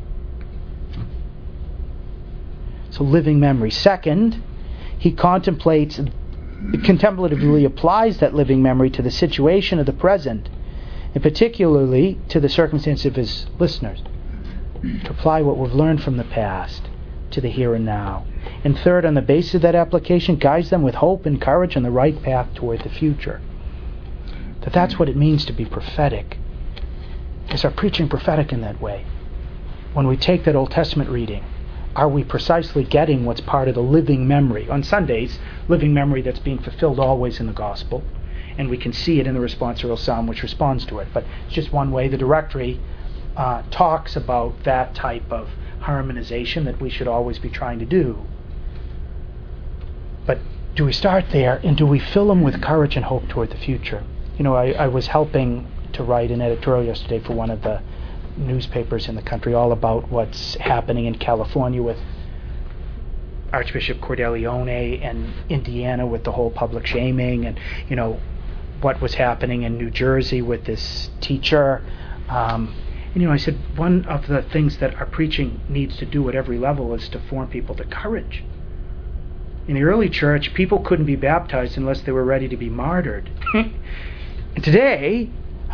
So living memory. Second, he contemplatively applies that living memory to the situation of the present, and particularly to the circumstance of his listeners, to apply what we've learned from the past to the here and now. And third, on the basis of that application, guides them with hope and courage on the right path toward the future. That's what it means to be prophetic. Is our preaching prophetic in that way? When we take that Old Testament reading, are we precisely getting what's part of the living memory? On Sundays, living memory that's being fulfilled always in the gospel, and we can see it in the responsorial psalm which responds to it. But it's just one way. The directory talks about that type of harmonization that we should always be trying to do. But do we start there, and do we fill them with courage and hope toward the future? I was helping to write an editorial yesterday for one of the newspapers in the country all about what's happening in California with Archbishop Cordileone and Indiana with the whole public shaming, and what was happening in New Jersey with this teacher. I said one of the things that our preaching needs to do at every level is to form people to courage. In the early church, people couldn't be baptized unless they were ready to be martyred. And today,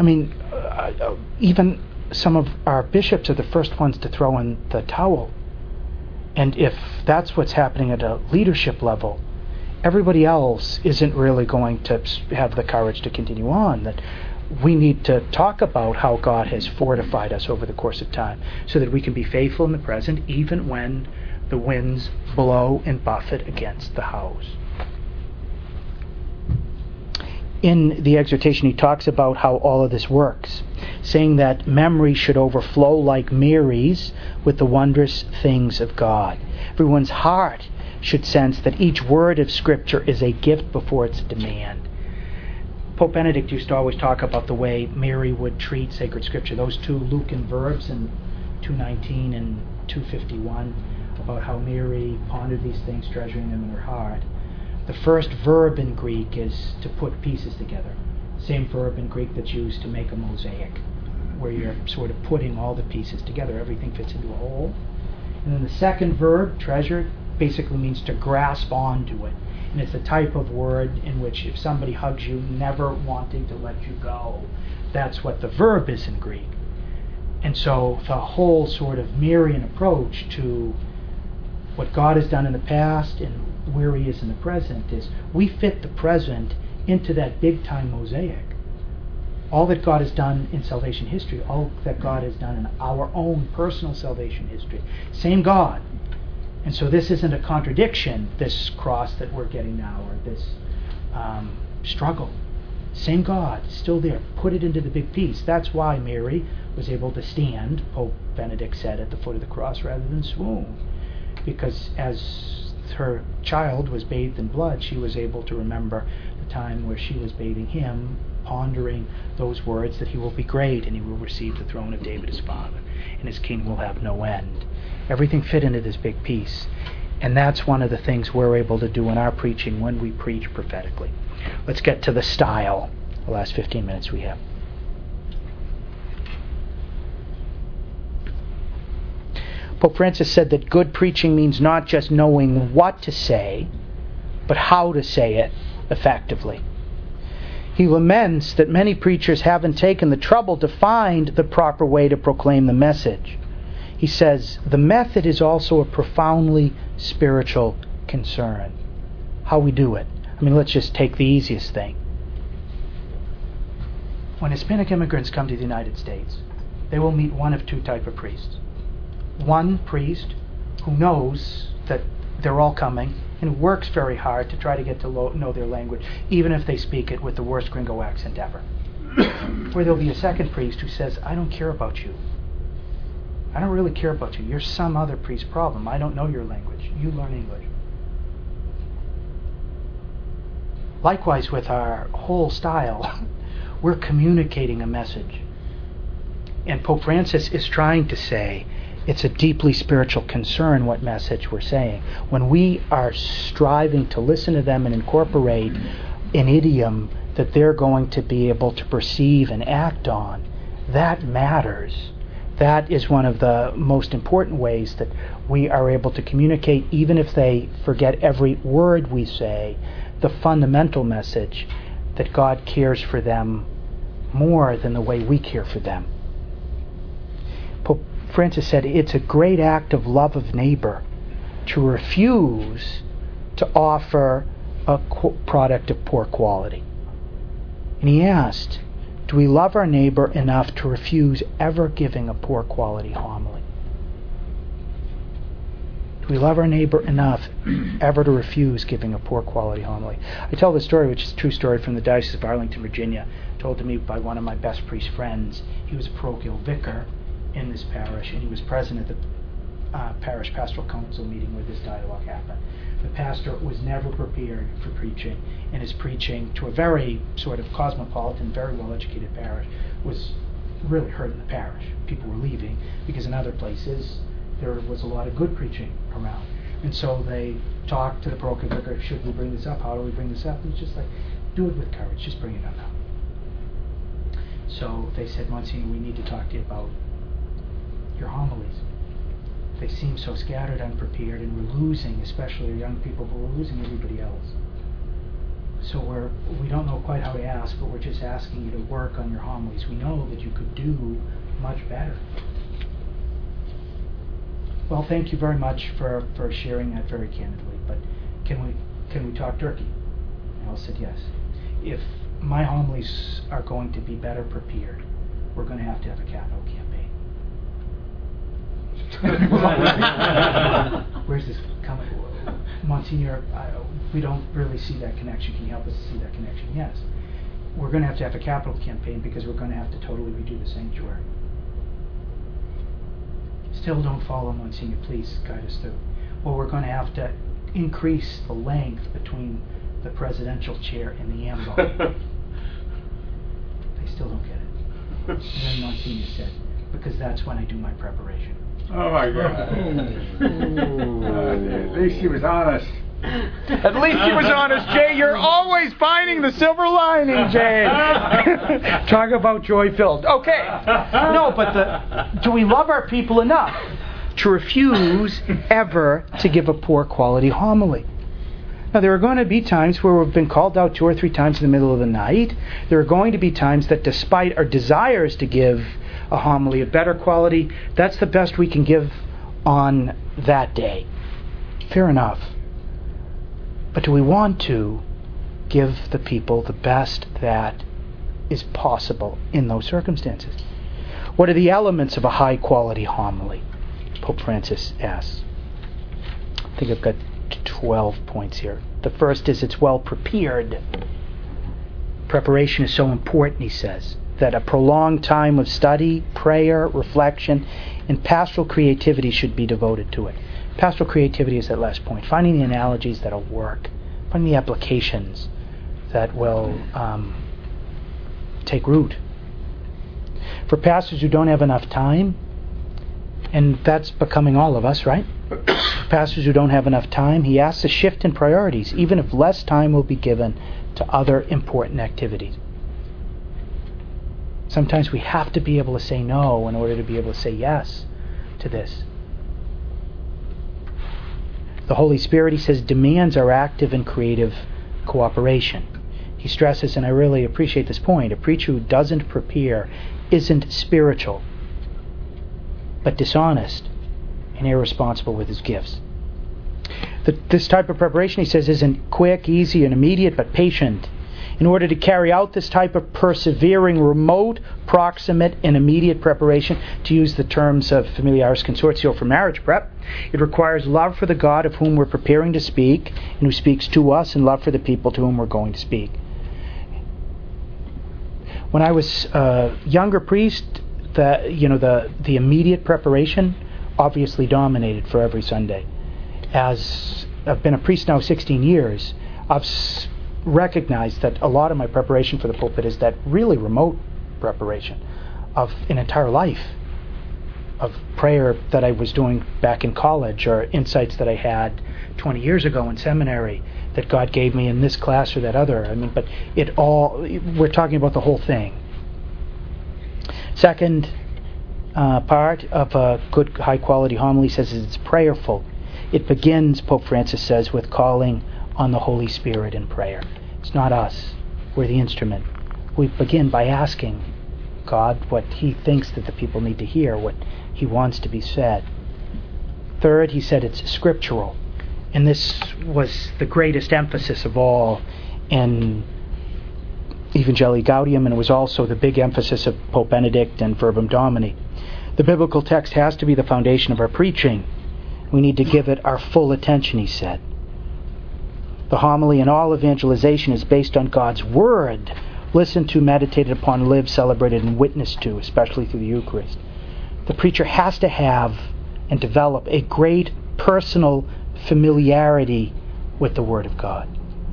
even some of our bishops are the first ones to throw in the towel. And if that's what's happening at a leadership level, everybody else isn't really going to have the courage to continue on. That we need to talk about how God has fortified us over the course of time so that we can be faithful in the present even when the winds blow and buffet against the house. In the exhortation, he talks about how all of this works, saying that memory should overflow like Mary's with the wondrous things of God. Everyone's heart should sense that each word of Scripture is a gift before it's a demand. Pope Benedict used to always talk about the way Mary would treat sacred Scripture. Those 2 Lucan verbs in 2:19 and 2:51 about how Mary pondered these things, treasuring them in her heart. The first verb in Greek is to put pieces together. Same verb in Greek that's used to make a mosaic, where you're sort of putting all the pieces together. Everything fits into a whole. And then the second verb, treasure, basically means to grasp onto it. And it's the type of word in which if somebody hugs you, never wanting to let you go, that's what the verb is in Greek. And so the whole sort of Marian approach to what God has done in the past and where He is in the present is we fit the present into that big-time mosaic. All that God has done in salvation history, all that God has done in our own personal salvation history. Same God. And so this isn't a contradiction, this cross that we're getting now, or this struggle. Same God, still there. Put it into the big piece. That's why Mary was able to stand, Pope Benedict said, at the foot of the cross rather than swoon. Because as her child was bathed in blood, she was able to remember the time where she was bathing him, pondering those words that he will be great and he will receive the throne of David his father, and his king will have no end. Everything fit into this big piece. And that's one of the things we're able to do in our preaching when we preach prophetically. Let's get to the style, the last 15 minutes we have. Pope Francis said that good preaching means not just knowing what to say, but how to say it effectively. He laments that many preachers haven't taken the trouble to find the proper way to proclaim the message. He says, the method is also a profoundly spiritual concern. How we do it. I mean, let's just take the easiest thing. When Hispanic immigrants come to the United States, they will meet one of two types of priests. One priest who knows that they're all coming and works very hard to try to get to know their language, even if they speak it with the worst gringo accent ever. Or there'll be a second priest who says, I don't care about you. I don't really care about you. You're some other priest's problem. I don't know your language. You learn English. Likewise with our whole style, we're communicating a message. And Pope Francis is trying to say it's a deeply spiritual concern what message we're saying. When we are striving to listen to them and incorporate an idiom that they're going to be able to perceive and act on, that matters. That is one of the most important ways that we are able to communicate, even if they forget every word we say, the fundamental message that God cares for them more than the way we care for them. Pope Francis said it's a great act of love of neighbor to refuse to offer a product of poor quality. And he asked, do we love our neighbor enough to refuse ever giving a poor quality homily? Do we love our neighbor enough ever to refuse giving a poor quality homily? I tell this story, which is a true story from the Diocese of Arlington, Virginia, told to me by one of my best priest friends. He was a parochial vicar in this parish, and he was present at the parish pastoral council meeting where this dialogue happened. The pastor was never prepared for preaching, and his preaching to a very sort of cosmopolitan, very well-educated parish was really hurting the parish. People were leaving because in other places there was a lot of good preaching around. And so they talked to the parochial vicar, should we bring this up? How do we bring this up? And he's just like, do it with courage, just bring it up now. So they said, Monsignor, we need to talk to you about your homilies. They seem so scattered, unprepared, and we're losing, especially our young people, but we're losing everybody else. So we don't know quite how to ask, but we're just asking you to work on your homilies. We know that you could do much better. Well, thank you very much for sharing that very candidly, but can we talk turkey? And Al said yes. If my homilies are going to be better prepared, we're going to have a capital campaign. Where's this coming? Monsignor, we don't really see that connection. Can you help us to see that connection? Yes. We're going to have a capital campaign because we're going to have to totally redo the sanctuary. Still don't follow, Monsignor. Please guide us through. Well, we're going to have to increase the length between the presidential chair and the ambo. They still don't get it. And then Monsignor said, because that's when I do my preparation. Oh my God. At least he was honest. At least he was honest, Jay. You're always finding the silver lining, Jay. Talk about joy-filled. Okay. No, but do we love our people enough to refuse ever to give a poor quality homily? Now, there are going to be times where we've been called out 2 or 3 times in the middle of the night. There are going to be times that despite our desires to give a homily of better quality, that's the best we can give on that day. Fair enough. But do we want to give the people the best that is possible in those circumstances? What are the elements of a high quality homily? Pope Francis asks. I think I've got 12 points here. The first is it's well prepared. Preparation is so important, he says, that a prolonged time of study, prayer, reflection, and pastoral creativity should be devoted to it. Pastoral creativity is that last point. Finding the analogies that'll work. Finding the applications that will take root. For pastors who don't have enough time, and that's becoming all of us, right? Pastors who don't have enough time, he asks a shift in priorities, even if less time will be given to other important activities. Sometimes we have to be able to say no in order to be able to say yes to this. The Holy Spirit, he says, demands our active and creative cooperation. He stresses, and I really appreciate this point, a preacher who doesn't prepare isn't spiritual, but dishonest and irresponsible with his gifts. This type of preparation, he says, isn't quick, easy, and immediate, but patient. In order to carry out this type of persevering, remote, proximate, and immediate preparation, to use the terms of Familiaris Consortio for marriage prep, it requires love for the God of whom we're preparing to speak, and who speaks to us, and love for the people to whom we're going to speak. When I was a younger priest, the immediate preparation obviously dominated for every Sunday. As I've been a priest now 16 years, I've recognized that a lot of my preparation for the pulpit is that really remote preparation of an entire life of prayer that I was doing back in college, or insights that I had 20 years ago in seminary that God gave me in this class or that other. But we're talking about the whole thing. Second part of a good high quality homily says it's prayerful. It begins, Pope Francis says, with calling on the Holy Spirit in prayer. It's not us. We're the instrument. We begin by asking God what he thinks that the people need to hear, what he wants to be said. Third, he said it's scriptural. And this was the greatest emphasis of all in Evangelii Gaudium, and it was also the big emphasis of Pope Benedict and Verbum Domini. The biblical text has to be the foundation of our preaching. We need to give it our full attention, he said. The homily and all evangelization is based on God's Word, listened to, meditated upon, lived, celebrated, and witnessed to, especially through the Eucharist. The preacher has to have and develop a great personal familiarity with the Word of God.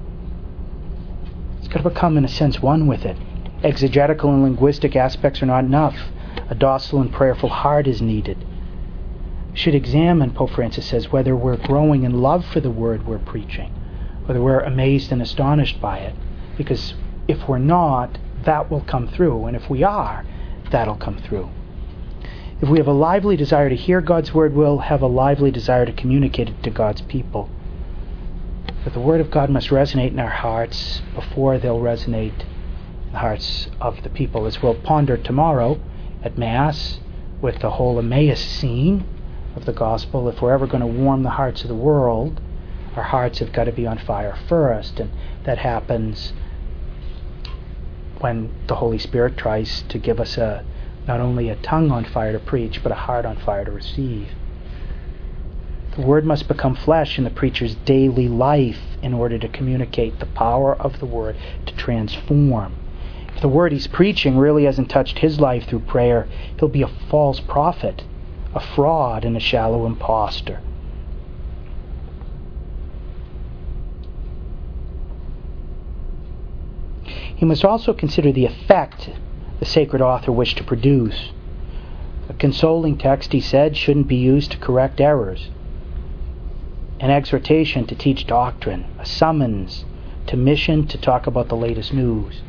It's got to become, in a sense, one with it. Exegetical and linguistic aspects are not enough. A docile and prayerful heart is needed. Should examine, Pope Francis says, whether we're growing in love for the Word we're preaching, whether we're amazed and astonished by it. Because if we're not, that will come through. And if we are, that'll come through. If we have a lively desire to hear God's Word, we'll have a lively desire to communicate it to God's people. But the Word of God must resonate in our hearts before they'll resonate in the hearts of the people. As we'll ponder tomorrow at Mass with the whole Emmaus scene of the Gospel, if we're ever going to warm the hearts of the world, our hearts have got to be on fire first. And that happens when the Holy Spirit tries to give us not only a tongue on fire to preach, but a heart on fire to receive. The Word must become flesh in the preacher's daily life in order to communicate the power of the Word to transform. If the Word he's preaching really hasn't touched his life through prayer, he'll be a false prophet, a fraud, and a shallow impostor. He must also consider the effect the sacred author wished to produce. A consoling text, he said, shouldn't be used to correct errors. An exhortation to teach doctrine, a summons to mission to talk about the latest news.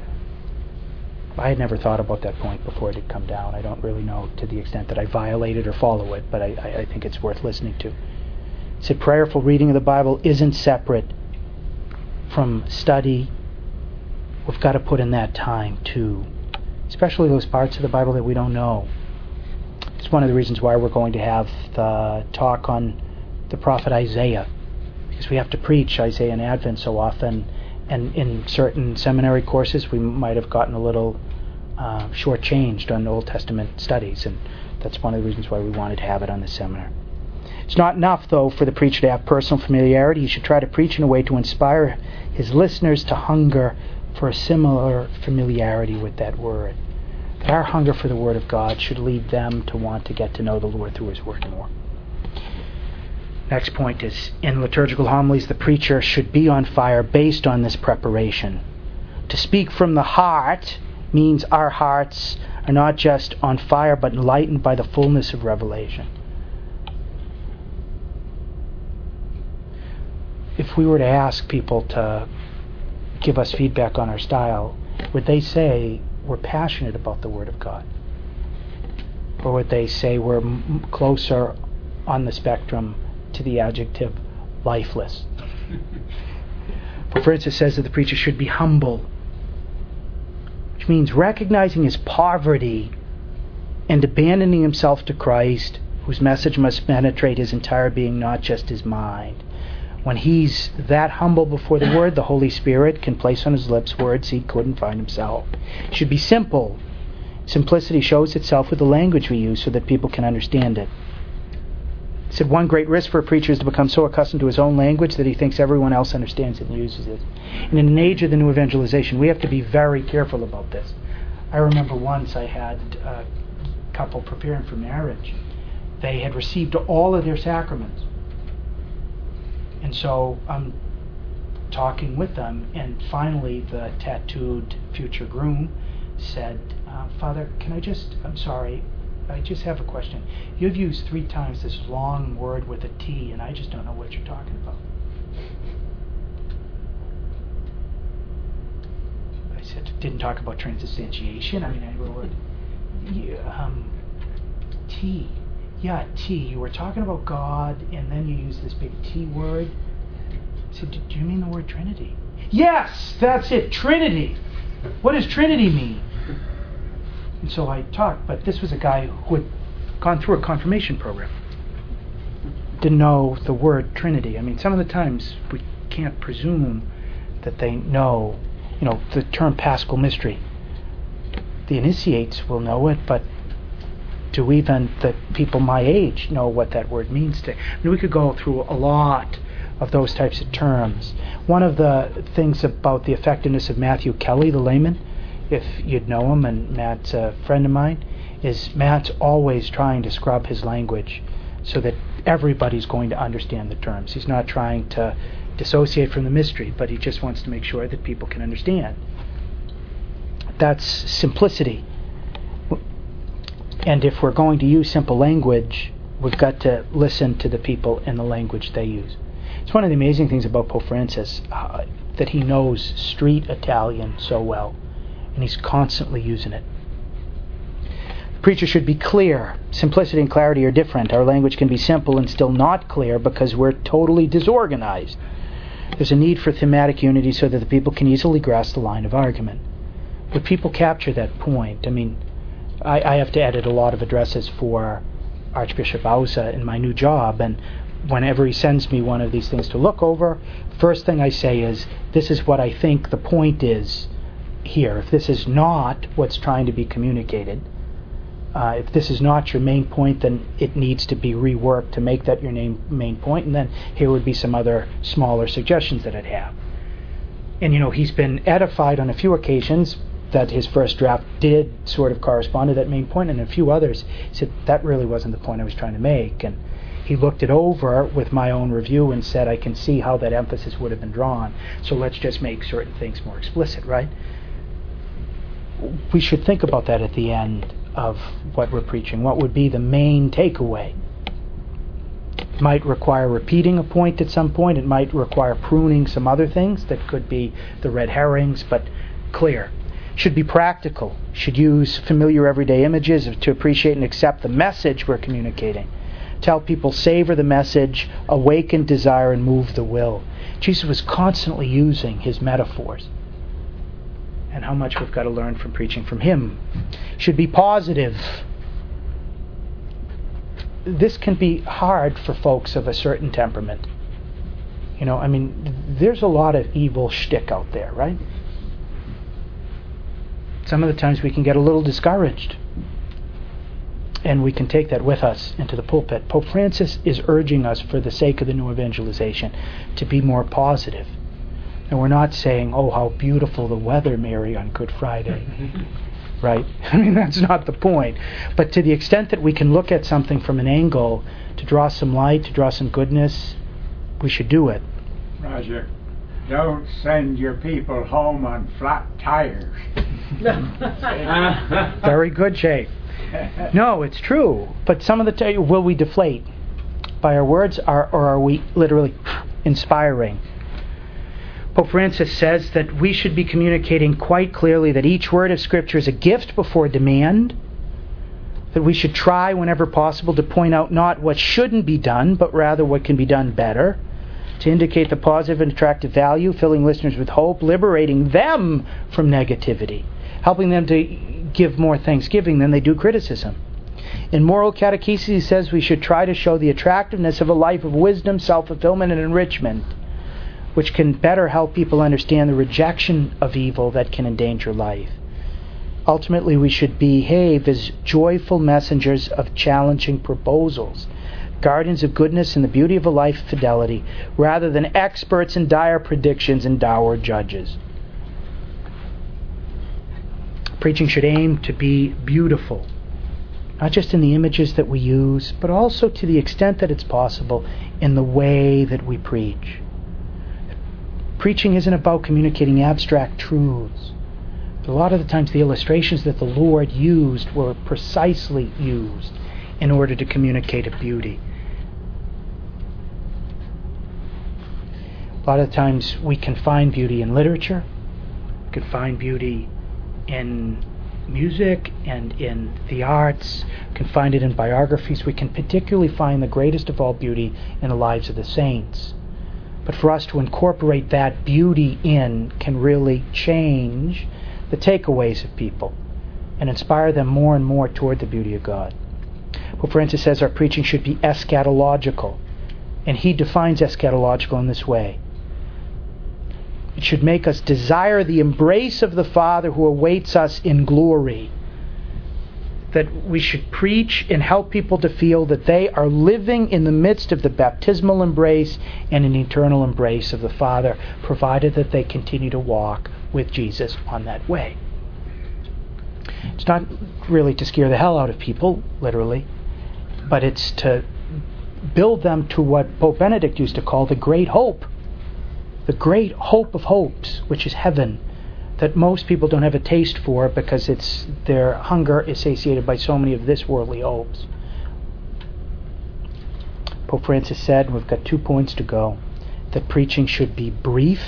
I had never thought about that point before it had come down. I don't really know to the extent that I violate it or follow it, but I think it's worth listening to. He said prayerful reading of the Bible isn't separate from study. We've got to put in that time too, especially those parts of the Bible that we don't know. It's one of the reasons why we're going to have the talk on the prophet Isaiah, because we have to preach Isaiah in Advent so often, and in certain seminary courses we might have gotten a little shortchanged on Old Testament studies, and that's one of the reasons why we wanted to have it on the seminar. It's not enough, though, for the preacher to have personal familiarity. He should try to preach in a way to inspire his listeners to hunger for a similar familiarity with that word. That our hunger for the Word of God should lead them to want to get to know the Lord through His Word more. Next point is, in liturgical homilies, the preacher should be on fire based on this preparation. To speak from the heart means our hearts are not just on fire, but enlightened by the fullness of revelation. If we were to ask people to give us feedback on our style, would they say we're passionate about the Word of God? Or would they say we're closer on the spectrum to the adjective lifeless? Pope Francis says that the preacher should be humble, which means recognizing his poverty and abandoning himself to Christ, whose message must penetrate his entire being, not just his mind. When he's that humble before the Word, the Holy Spirit can place on his lips words he couldn't find himself. It should be simple. Simplicity shows itself with the language we use so that people can understand it. He said one great risk for a preacher is to become so accustomed to his own language that he thinks everyone else understands it and uses it. And in an age of the new evangelization, we have to be very careful about this. I remember once I had a couple preparing for marriage. They had received all of their sacraments. And so I'm talking with them, and finally the tattooed future groom said, Father, I'm sorry, I just have a question. You've used 3 times this long word with a T, and I just don't know what you're talking about. I said, didn't talk about transubstantiation. I mean, I wrote, T. Yeah, T. You were talking about God, and then you used this big T word. I said, do you mean the word Trinity? Yes, that's it, Trinity. What does Trinity mean? And so I talked, but this was a guy who had gone through a confirmation program. Didn't know the word Trinity. I mean, some of the times we can't presume that they know, the term Paschal Mystery. The initiates will know it, but do even the people my age know what that word means to? I mean, we could go through a lot of those types of terms. One of the things about the effectiveness of Matthew Kelly, the layman, if you'd know him, and Matt's a friend of mine, is Matt's always trying to scrub his language so that everybody's going to understand the terms. He's not trying to dissociate from the mystery, but he just wants to make sure that people can understand. That's simplicity. And if we're going to use simple language, we've got to listen to the people in the language they use. It's one of the amazing things about Pope Francis, that he knows street Italian so well, and he's constantly using it. The preacher should be clear. Simplicity and clarity are different. Our language can be simple and still not clear because we're totally disorganized. There's a need for thematic unity so that the people can easily grasp the line of argument. Would people capture that point? I mean, I have to edit a lot of addresses for Archbishop Auza in my new job, and whenever he sends me one of these things to look over, first thing I say is, this is what I think the point is here. If this is not what's trying to be communicated, if this is not your main point, then it needs to be reworked to make that your main point, and then here would be some other smaller suggestions that I'd have. And he's been edified on a few occasions that his first draft did sort of correspond to that main point, and a few others he said, that really wasn't the point I was trying to make. And he looked it over with my own review and said, I can see how that emphasis would have been drawn, so let's just make certain things more explicit, right? We should think about that at the end of what we're preaching. What would be the main takeaway? It might require repeating a point at some point. It might require pruning some other things that could be the red herrings, but clear. Should be practical. Should use familiar everyday images to appreciate and accept the message we're communicating. Tell people, savor the message, awaken desire, and move the will. Jesus was constantly using his metaphors. And how much we've got to learn from preaching from him. Should be positive. This can be hard for folks of a certain temperament. There's a lot of evil shtick out there, right? Some of the times we can get a little discouraged, and we can take that with us into the pulpit. Pope Francis is urging us, for the sake of the new evangelization, to be more positive, And we're not saying, oh, how beautiful the weather, Mary, on Good Friday. Right? I mean, that's not the point. But to the extent that we can look at something from an angle to draw some light, to draw some goodness, we should do it. Roger, don't send your people home on flat tires. Very good, Jay. No, it's true. But some of the time, will we deflate by our words, or are we literally inspiring? Pope Francis says that we should be communicating quite clearly that each word of Scripture is a gift before demand, that we should try whenever possible to point out not what shouldn't be done, but rather what can be done better, to indicate the positive and attractive value, filling listeners with hope, liberating them from negativity, helping them to give more thanksgiving than they do criticism. In Moral Catechesis, he says we should try to show the attractiveness of a life of wisdom, self-fulfillment, and enrichment, which can better help people understand the rejection of evil that can endanger life. Ultimately, we should behave as joyful messengers of challenging proposals, guardians of goodness and the beauty of a life of fidelity, rather than experts in dire predictions and dour judges. Preaching should aim to be beautiful, not just in the images that we use, but also to the extent that it's possible in the way that we preach. Preaching isn't about communicating abstract truths. But a lot of the times the illustrations that the Lord used were precisely used in order to communicate a beauty. A lot of the times we can find beauty in literature, we can find beauty in music and in the arts, we can find it in biographies. We can particularly find the greatest of all beauty in the lives of the saints. But for us to incorporate that beauty in can really change the takeaways of people and inspire them more and more toward the beauty of God. Pope Francis says our preaching should be eschatological, and he defines eschatological in this way. It should make us desire the embrace of the Father who awaits us in glory. That we should preach and help people to feel that they are living in the midst of the baptismal embrace and an eternal embrace of the Father, provided that they continue to walk with Jesus on that way. It's not really to scare the hell out of people, literally, but it's to build them to what Pope Benedict used to call the great hope. The great hope of hopes, which is heaven, that most people don't have a taste for because their hunger is satiated by so many of this worldly hopes. Pope Francis said, and we've got 2 points to go, that preaching should be brief,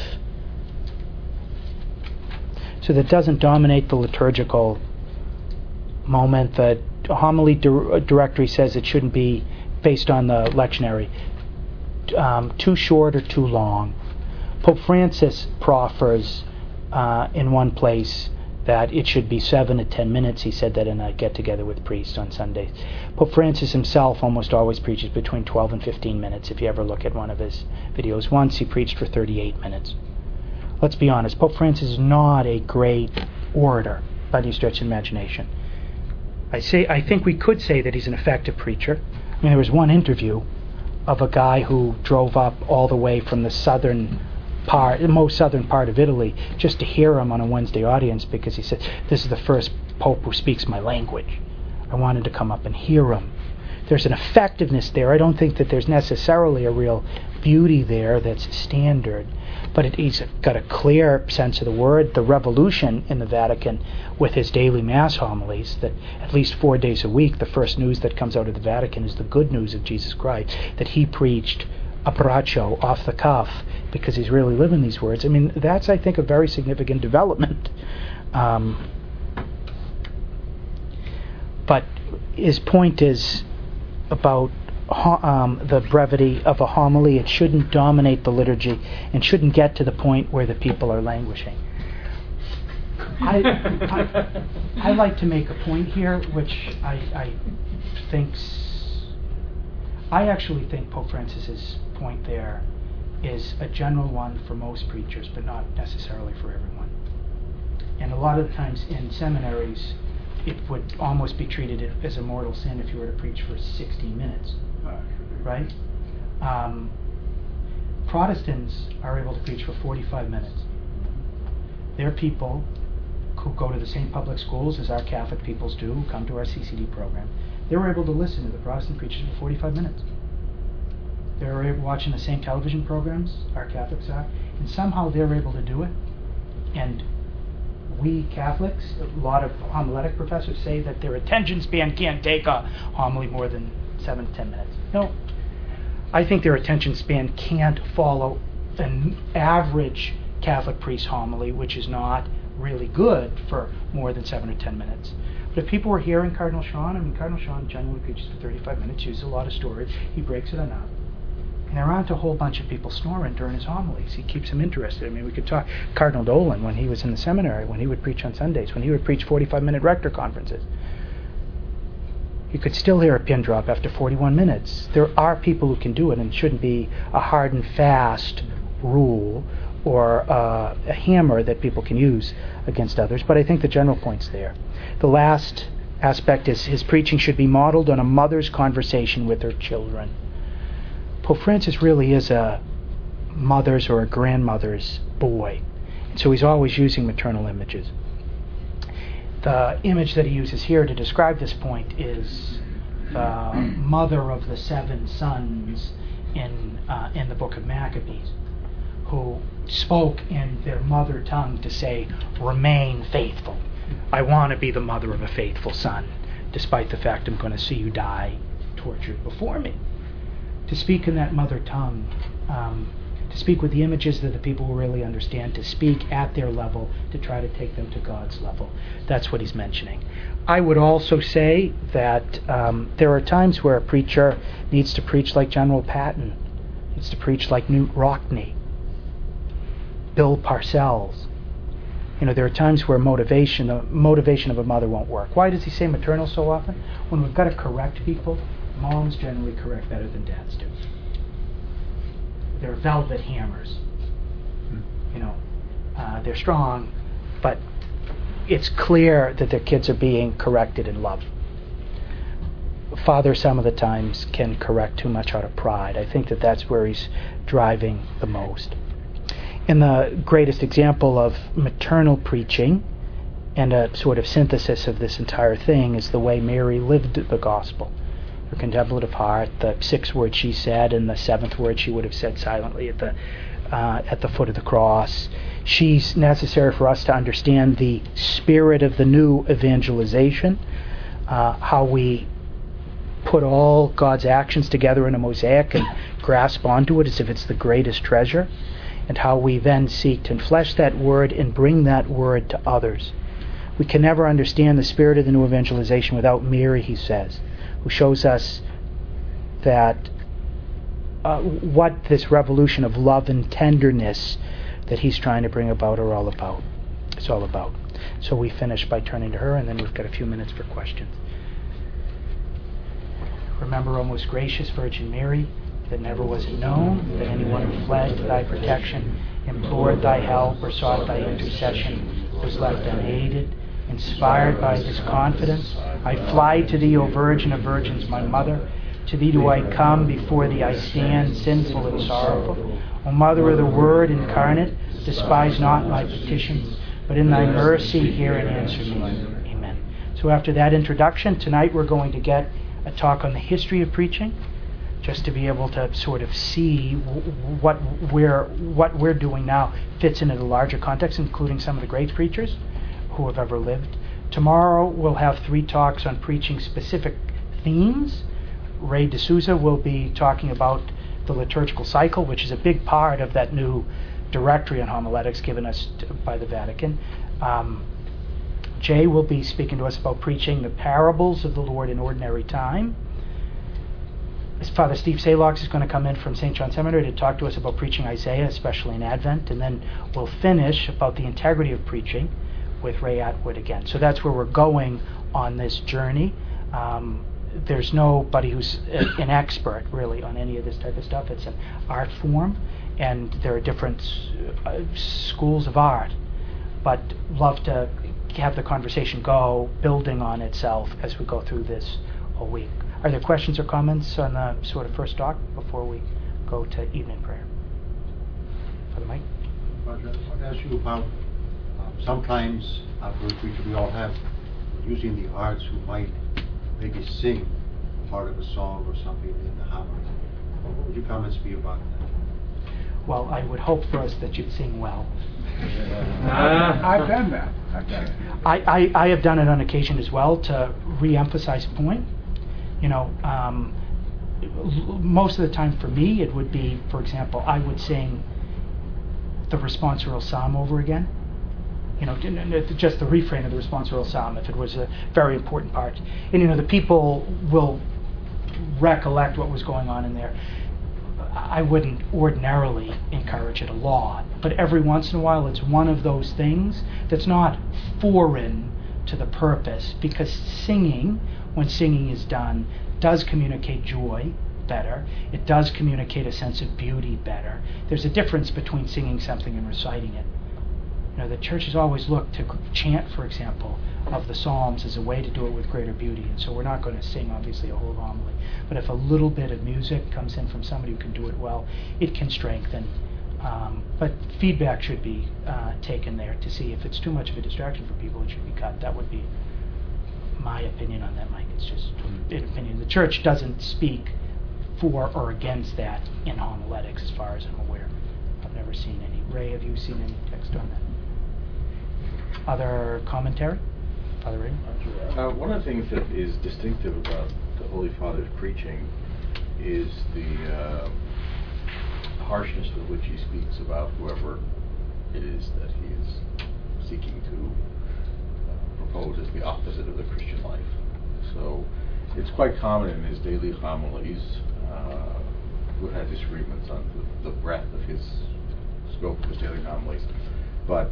so that it doesn't dominate the liturgical moment. The homily directory says it shouldn't be based on the lectionary, too short or too long. Pope Francis proffers in one place that it should be 7 to 10 minutes. He said that in a get-together with priests on Sundays. Pope Francis himself almost always preaches between 12 and 15 minutes. If you ever look at one of his videos, once he preached for 38 minutes. Let's be honest, Pope Francis is not a great orator by any stretch of imagination. I think we could say that he's an effective preacher. I mean, there was one interview of a guy who drove up all the way from the most southern part of Italy, just to hear him on a Wednesday audience, because he said, this is the first Pope who speaks my language. I wanted to come up and hear him. There's an effectiveness there. I don't think that there's necessarily a real beauty there that's standard, but he's got a clear sense of the word. The revolution in the Vatican with his daily Mass homilies, that at least 4 days a week, the first news that comes out of the Vatican is the good news of Jesus Christ, that he preached a braccio, off the cuff, because he's really living these words. I mean, that's, I think, a very significant development. But his point is about the brevity of a homily. It shouldn't dominate the liturgy and shouldn't get to the point where the people are languishing. I like to make a point here, which I actually think Pope Francis's point there is a general one for most preachers, but not necessarily for everyone. And a lot of the times in seminaries, it would almost be treated as a mortal sin if you were to preach for 60 minutes, right? Protestants are able to preach for 45 minutes. They're people who go to the same public schools as our Catholic peoples do, who come to our CCD program. They were able to listen to the Protestant preachers for 45 minutes. They're watching the same television programs our Catholics are, and somehow they're able to do it. And we Catholics, a lot of homiletic professors say that their attention span can't take a homily more than 7 to 10 minutes. No, I think their attention span can't follow an average Catholic priest homily, which is not really good for more than 7 or 10 minutes. But if people were hearing Cardinal Sean, Cardinal Sean generally preaches for 35 minutes, uses a lot of stories, he breaks it enough. And there aren't a whole bunch of people snoring during his homilies. He keeps them interested. We could talk Cardinal Dolan when he was in the seminary, when he would preach on Sundays, when he would preach 45-minute rector conferences. You could still hear a pin drop after 41 minutes. There are people who can do it, and it shouldn't be a hard and fast rule or a hammer that people can use against others. But I think the general point's there. The last aspect is his preaching should be modeled on a mother's conversation with her children. Pope Francis really is a mother's or a grandmother's boy. And so he's always using maternal images. The image that he uses here to describe this point is the mother of the 7 sons in the book of Maccabees, who spoke in their mother tongue to say, remain faithful. I want to be the mother of a faithful son, despite the fact I'm going to see you die tortured before me. To speak in that mother tongue, to speak with the images that the people will really understand, to speak at their level, to try to take them to God's level. That's what he's mentioning. I would also say that there are times where a preacher needs to preach like General Patton, needs to preach like Knute Rockne, Bill Parcells. There are times where the motivation of a mother won't work. Why does he say maternal so often? When we've got to correct people, moms generally correct better than dads do. They're velvet hammers. They're strong, but it's clear that their kids are being corrected in love. Father some of the times can correct too much out of pride. I think that that's where he's driving the most. And the greatest example of maternal preaching and a sort of synthesis of this entire thing is the way Mary lived the gospel. Her contemplative heart, the 6th word she said, and the 7th word she would have said silently at the foot of the cross. She's necessary for us to understand the spirit of the new evangelization, how we put all God's actions together in a mosaic and grasp onto it as if it's the greatest treasure, and how we then seek to enflesh that word and bring that word to others. We can never understand the spirit of the new evangelization without Mary, he says, who shows us that what this revolution of love and tenderness that he's trying to bring about are all about. It's all about. So we finish by turning to her, and then we've got a few minutes for questions. Remember, O most gracious Virgin Mary, that never was it known that anyone who fled to thy protection, implored thy help, or sought thy intercession was left unaided. Inspired by this confidence, I fly to thee, O Virgin of Virgins, my Mother. To thee do I come, before thee I stand, sinful and sorrowful. O Mother of the Word incarnate, despise not my petitions, but in thy mercy hear and answer me. Amen. So after that introduction, tonight we're going to get a talk on the history of preaching, just to be able to sort of see what we're doing now fits into the larger context, including some of the great preachers who have ever lived. Tomorrow we'll have 3 talks on preaching specific themes. Ray D'Souza will be talking about the liturgical cycle, which is a big part of that new directory on homiletics given us by the Vatican. Jay will be speaking to us about preaching the parables of the Lord in ordinary time. Father Steve Salox is going to come in from St. John Seminary to talk to us about preaching Isaiah, especially in Advent, and then we'll finish about the integrity of preaching with Ray Atwood again. So that's where we're going on this journey. There's nobody who's an expert really on any of this type of stuff. It's an art form, and there are different schools of art, but love to have the conversation go, building on itself as we go through this whole week. Are there questions or comments on the sort of first talk before we go to evening prayer? Brother Mike? Roger, I want to ask you about sometimes after a preacher we all have using the arts who might maybe sing part of a song or something in the harmony. What would your comments be about that? Well, I would hope for us that you'd sing well. I've done that. I have done it on occasion as well to re-emphasize a point. Most of the time for me it would be, for example, I would sing the responsorial psalm over again. Just the refrain of the responsorial psalm if it was a very important part. And the people will recollect what was going on in there. I wouldn't ordinarily encourage it a lot, but every once in a while it's one of those things that's not foreign to the purpose, because singing, when singing is done, does communicate joy better. It does communicate a sense of beauty better. There's a difference between singing something and reciting it. The church has always looked to chant, for example, of the Psalms as a way to do it with greater beauty, and so we're not going to sing, obviously, a whole homily. But if a little bit of music comes in from somebody who can do it well, it can strengthen. But feedback should be taken there to see if it's too much of a distraction for people, it should be cut. That would be my opinion on that, Mike. It's just an opinion. The church doesn't speak for or against that in homiletics, as far as I'm aware. I've never seen any. Ray, have you seen any text on that? Other commentary? Father Ray? One of the things that is distinctive about the Holy Father's preaching is the harshness with which he speaks about whoever it is that he is seeking to propose as the opposite of the Christian life. So it's quite common in his daily homilies. We've had disagreements on the breadth of his scope of his daily homilies, but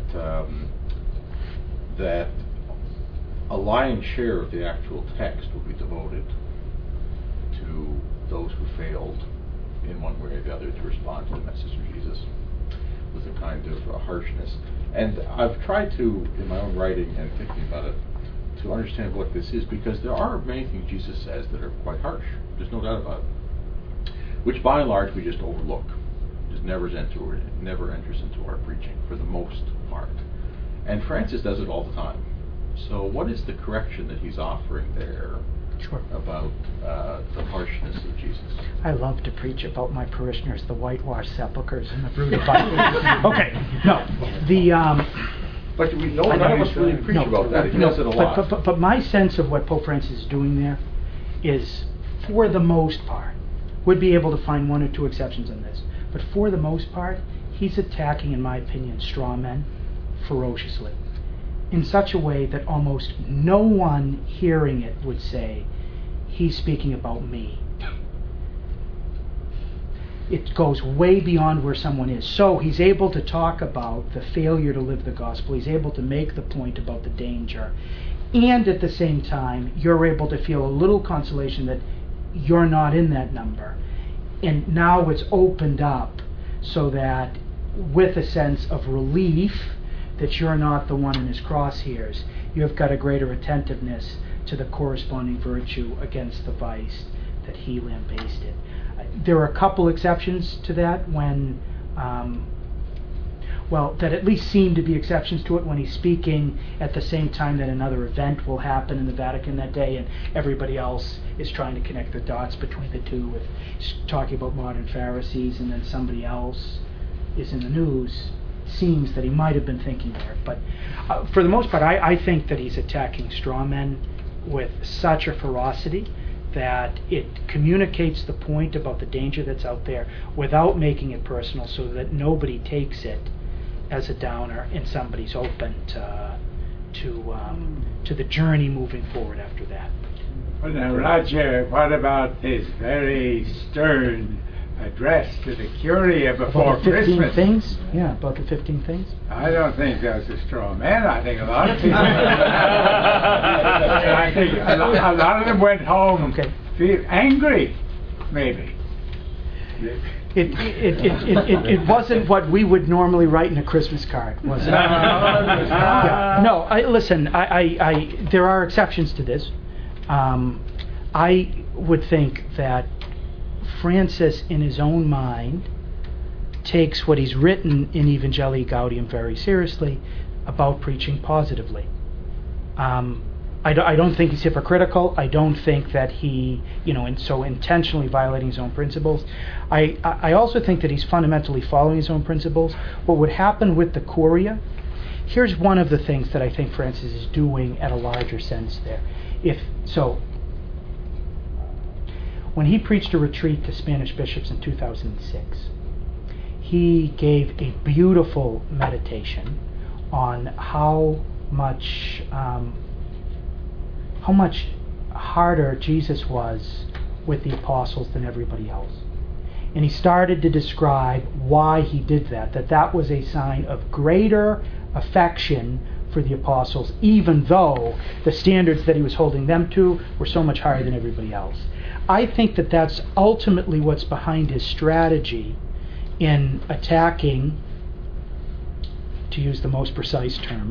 that a lion's share of the actual text will be devoted to those who failed in one way or the other to respond to the message of Jesus with a kind of harshness. And I've tried to, in my own writing and thinking about it, to understand what this is, because there are many things Jesus says that are quite harsh. There's no doubt about it. Which by and large we just overlook. Just never enters into our preaching for the most part. And Francis does it all the time. So what is the correction that he's offering there about the harshness of Jesus? I love to preach about my parishioners, the whitewashed sepulchres and the brooded Bible. Okay, no. But none of us really preach about that. He does it a lot. But my sense of what Pope Francis is doing there is, for the most part, would be able to find one or two exceptions in this, but for the most part, he's attacking, in my opinion, straw men ferociously, in such a way that almost no one hearing it would say, he's speaking about me. It goes way beyond where someone is. So he's able to talk about the failure to live the gospel. He's able to make the point about the danger. And at the same time, you're able to feel a little consolation that you're not in that number. And now it's opened up so that with a sense of relief that you're not the one in his crosshairs, you've got a greater attentiveness to the corresponding virtue against the vice that he lambasted. There are a couple exceptions to that when, that at least seem to be exceptions to it when he's speaking at the same time that another event will happen in the Vatican that day, and everybody else is trying to connect the dots between the two, with talking about modern Pharisees, and then somebody else is in the news. Seems that he might have been thinking there. But for the most part, I think that he's attacking straw men with such a ferocity that it communicates the point about the danger that's out there without making it personal, so that nobody takes it as a downer and somebody's open to the journey moving forward after that. Well, now, Roger, what about this very stern address to the curia before about the 15 Christmas? Things? Yeah, about the 15 things? I don't think that's a straw man. I think a lot of people. I think a lot of them went home feel angry, maybe. It wasn't what we would normally write in a Christmas card, was it? Yeah. No, listen, there are exceptions to this. I would think that Francis, in his own mind, takes what he's written in Evangelii Gaudium very seriously about preaching positively. I don't think he's hypocritical. I don't think that he, and so intentionally violating his own principles. I also think that he's fundamentally following his own principles. What would happen with the Curia? Here's one of the things that I think Francis is doing at a larger sense there. When he preached a retreat to Spanish bishops in 2006, he gave a beautiful meditation on how much harder Jesus was with the apostles than everybody else. And he started to describe why he did that was a sign of greater affection for the apostles, even though the standards that he was holding them to were so much higher than everybody else. I think that that's ultimately what's behind his strategy in attacking, to use the most precise term,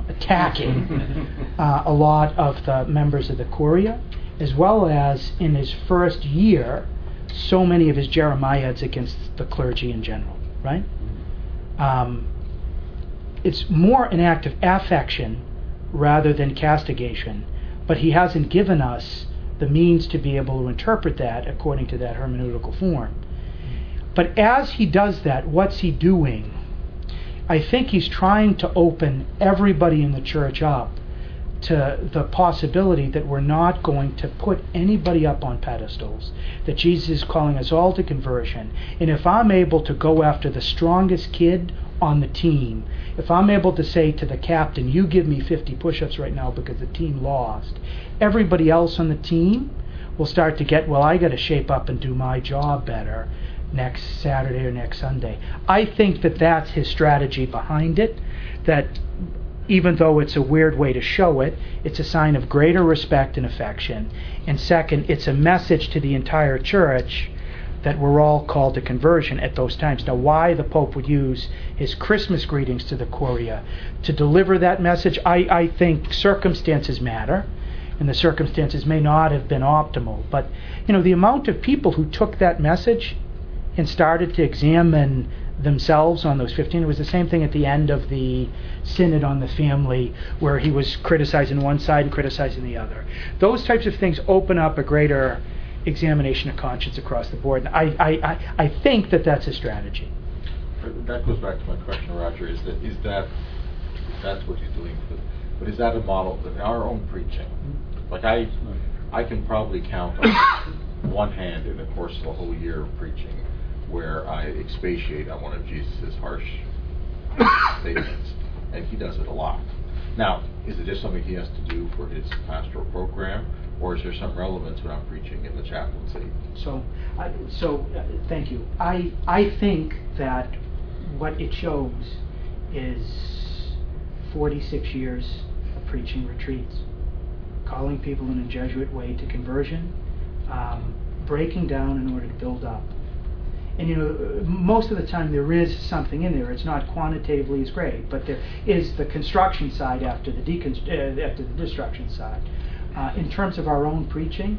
a lot of the members of the Curia, as well as in his first year, so many of his Jeremiads against the clergy in general, right? It's more an act of affection rather than castigation, but he hasn't given us the means to be able to interpret that according to that hermeneutical form. But as he does that, what's he doing? I think he's trying to open everybody in the church up to the possibility that we're not going to put anybody up on pedestals, that Jesus is calling us all to conversion. And if I'm able to go after the strongest kid on the team, if I'm able to say to the captain, you give me 50 push-ups right now because the team lost, everybody else on the team will start to get, well, I got to shape up and do my job better next Saturday or next Sunday. I think that that's his strategy behind it, that even though it's a weird way to show it, it's a sign of greater respect and affection. And second, it's a message to the entire church that we're all called to conversion at those times. Now, why the Pope would use his Christmas greetings to the Curia to deliver that message, I think circumstances matter, and the circumstances may not have been optimal. But, the amount of people who took that message and started to examine themselves on those 15. It was the same thing at the end of the Synod on the Family, where he was criticizing one side and criticizing the other. Those types of things open up a greater examination of conscience across the board. And I think that that's a strategy. That goes back to my question, Roger, that's what he's doing, but is that a model in our own preaching? Like I can probably count on one hand in the course of the whole year of preaching where I expatiate on one of Jesus' harsh statements, and he does it a lot. Now, is it just something he has to do for his pastoral program, or is there some relevance when I'm preaching in the chaplaincy? So thank you. I think that what it shows is 46 years of preaching retreats, calling people in a Jesuit way to conversion, breaking down in order to build up. And most of the time there is something in there. It's not quantitatively as great, but there is the construction side after the destruction side. In terms of our own preaching,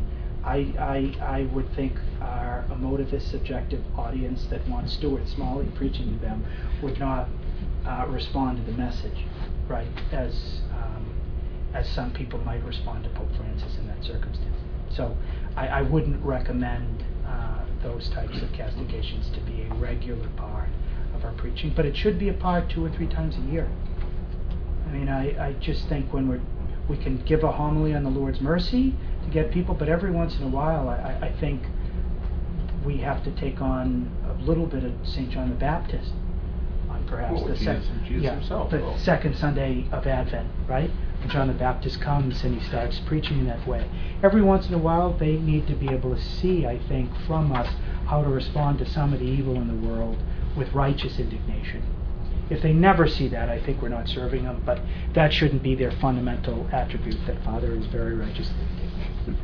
I would think our emotivist, subjective audience that wants Stuart Smalley preaching to them would not respond to the message, right? As some people might respond to Pope Francis in that circumstance. So I wouldn't recommend those types of castigations to be a regular part of our preaching, but it should be a part 2 or 3 times a year. I mean, I just think when we can give a homily on the Lord's mercy to get people, but every once in a while I think we have to take on a little bit of St. John the Baptist on perhaps the second Sunday of Advent, right? When John the Baptist comes and he starts preaching in that way. Every once in a while they need to be able to see, I think, from us how to respond to some of the evil in the world with righteous indignation. If they never see that, I think we're not serving them, but that shouldn't be their fundamental attribute, that Father is very righteously indignant.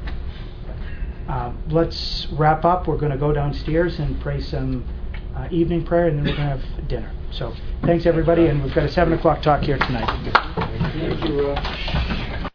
Let's wrap up. We're going to go downstairs and pray some evening prayer, and then we're going to have dinner. So thanks, everybody, and we've got a 7 o'clock talk here tonight. Thank you.